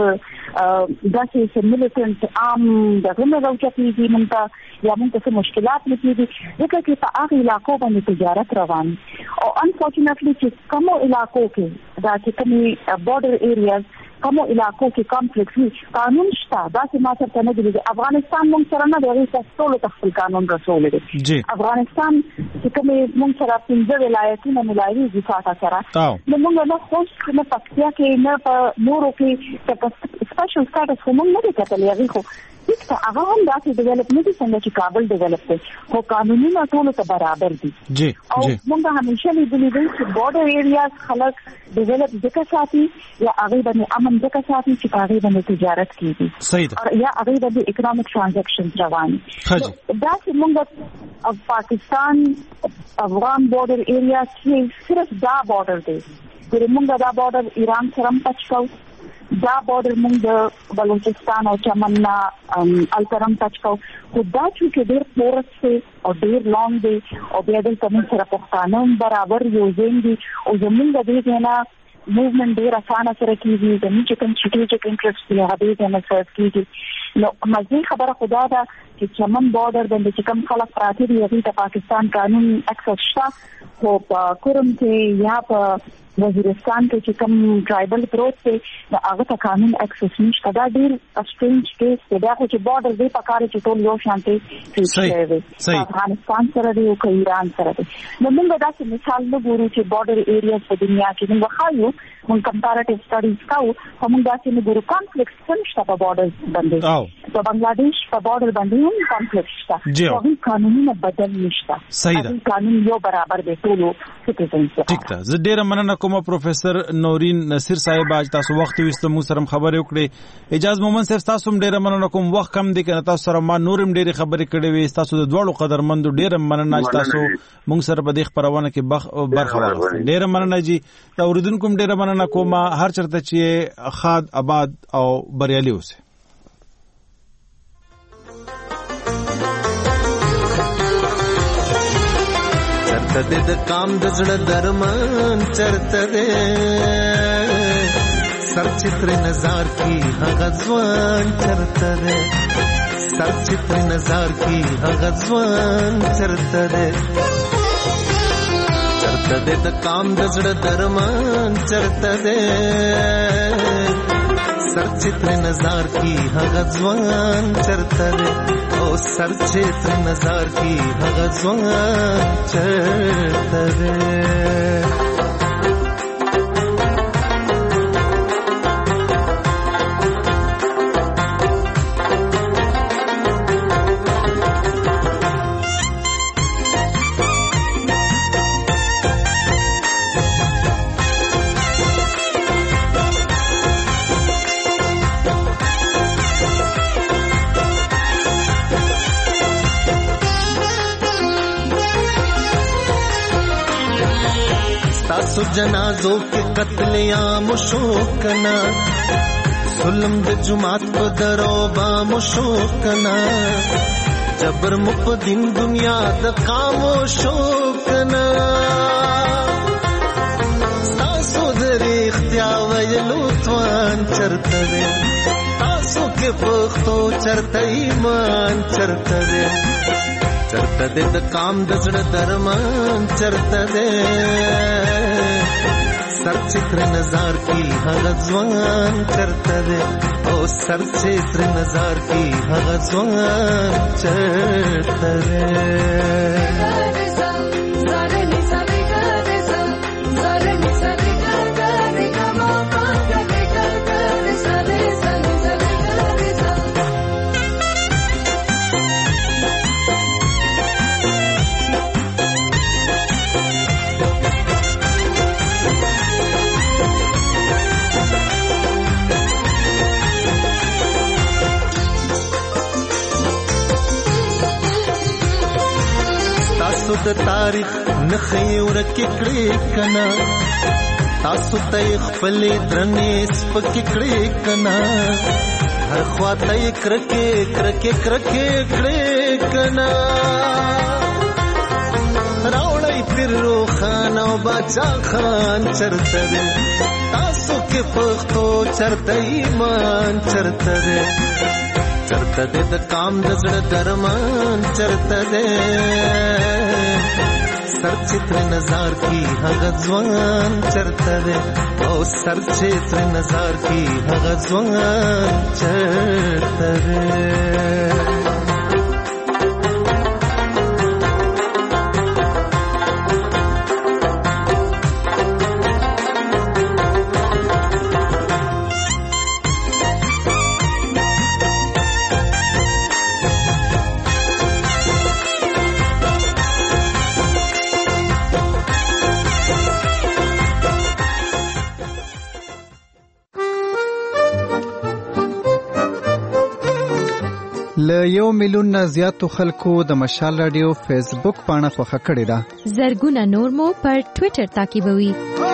دا چې ملیټنټ عام دغه نه راوچتيږي موږ یا موږ څه مشکلات لري ځکه چې په هغه علاقو باندې تجارت روان او انفورچونټلی چې کوم علاقو کې دا چې کومي بارډر ایریاز کوم علاقو کې کانفلیکټ وي قانون شته دا چې ما ته نه دی افغانستان موږ سره نه دی ټول تخفل قانون رسول دی افغانستان چې کوم موږ سره پنځه ولایتونه ملایي دي فاټا سره نو موږ نه خوښ نه پکتیا کې نه په نورو کې سپیشل سټاټس هم نه دی کتلې هغه خو څه هغه هم داسې ډیولپ نه دي څنګه چې کابل ډیولپ دی خو قانونونه ټول ته برابر دي جی او موږ همیشه لیدلې دي چې بارډر ایریاز خلک ډیولپ ځکه ساتي یا هغه باندې امن ځکه ساتي چې هغه باندې تجارت کیږي صحیح ده یا هغه باندې اکونومیک ټرانزیکشنز روان دا چې موږ پاکستان افغان بارډر ایریا کې صرف دا بارډر دی چې موږ دا بارډر ایران سره پچکاو دا بارډر موږ د بلوچستان او چمن نه الترم پچکاو خو دا چې ډېر پورس دی او ډېر لانګ دی او بیا د کوم سره پښتانه برابر یو ځین دي او زمونږ د دې نه موومېنټ ډېر اسانه سره کیږي د چې کوم سټریټیک انټرست دی هغه دې نه سره کیږي نو مزه خبره خدا دا چې چمن بارډر باندې چې کوم خلک پراته دي هغه ته پاکستان قانون اکسس شته خو په کورم کې یا په وزیرستان کې چې کوم ټرایبل پروت دی هغه ته قانون اکسس نشته دا ډېر سټرینج کیس دی دا چې بارډر دی په کار چې ټول یو شانتي شي افغانستان سره دی او ایران سره دی نو موږ دا چې مثال نه ګورو چې بارډر ایریاز په دنیا کې موږ خایو موږ کمپیریټیو سټډیز کوو هم دا چې موږ ګورو کانفلیکټ څنګه په بارډر باندې په بنگلاديش په بارډر باندې هم کانفلیکټ شته هغه قانونونه بدل نشته صحیح قانون یو برابر دی ټول سټیزنز ټیک ده. زه ډیره مننه کوم پروفیسور نورین نصیر صاحب اج تاسو وخت وستو مو سره خبرې وکړې. اجازه مومن صاحب تاسو هم ډیره مننه کوم وخت کم دی کنه تاسو سره ما نورم ډیره خبرې کړې وې. تاسو د دوړو قدرمند ډیره مننه چې تاسو موږ سره په دې خبرونه کې برخه واخیسته. ډیره مننه جی. دا اوریدونکو هم ډیره مننه کوم هر چرته چې خاد آباد او بریالي اوسه. چرته د کام د زړه درمان چرته ده سر چتر نظر کی هغه ځوان چرته ده سر چتر نظر کی هغه ځوان چرته ده چرته د کام د زړه درمان چرته ده سر چتر نظر کی هغه ځوان چرته ده او سر چتر نظر کی هغه ځوان چرته ده. تاسو جنازو کې قتل عام شو کنا ظلم د جماعت په درو با مشو کنا جبر مپ دین دنیا د خاموشو کنا تاسو د اختیا ویلو توان چرته ده تاسو کې پختو چرته ایمان چرته ده چرته د کام د زړه درمان چرته ده سر چتر نظر کی هغه ځوان چرته ده او سر چتر نظر کی هغه ځوان چرته ده. تاسو د تاریخ نخې ورکې کړې کنا تاسو ته خپل درنې سپکې کړې کنا هر خواته کرکې کرکې کرکې کړې کنا راوړی پیر روخان او باچا خان چرته ده تاسو کې پښتو چرته ایمان چرته ده چرته ده د کام د زړه درمان چرته ده سر چتر نظر کی هغه ځوان چرته ده او سر چتر نظر کی هغه ځوان چرته ده. ل یو میلیون نه زیاتو خلکو د مشال رادیو فیسبوک پاڼه خوښه کړې ده. زرګونه نور مو پر ټوئیټر تعقیبوي.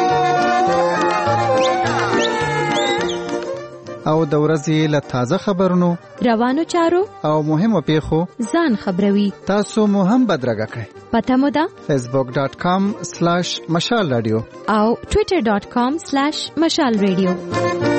او د ورځې له تازه خبرونو روانو چارو او مهمو پیښو ځان خبروي. تاسو مو هم بدرګه کړئ. پته مو ده فیسبوک ډاټ کام سلیش مشال رادیو او ټوئیټر ډاټ کام سلیش مشال رادیو.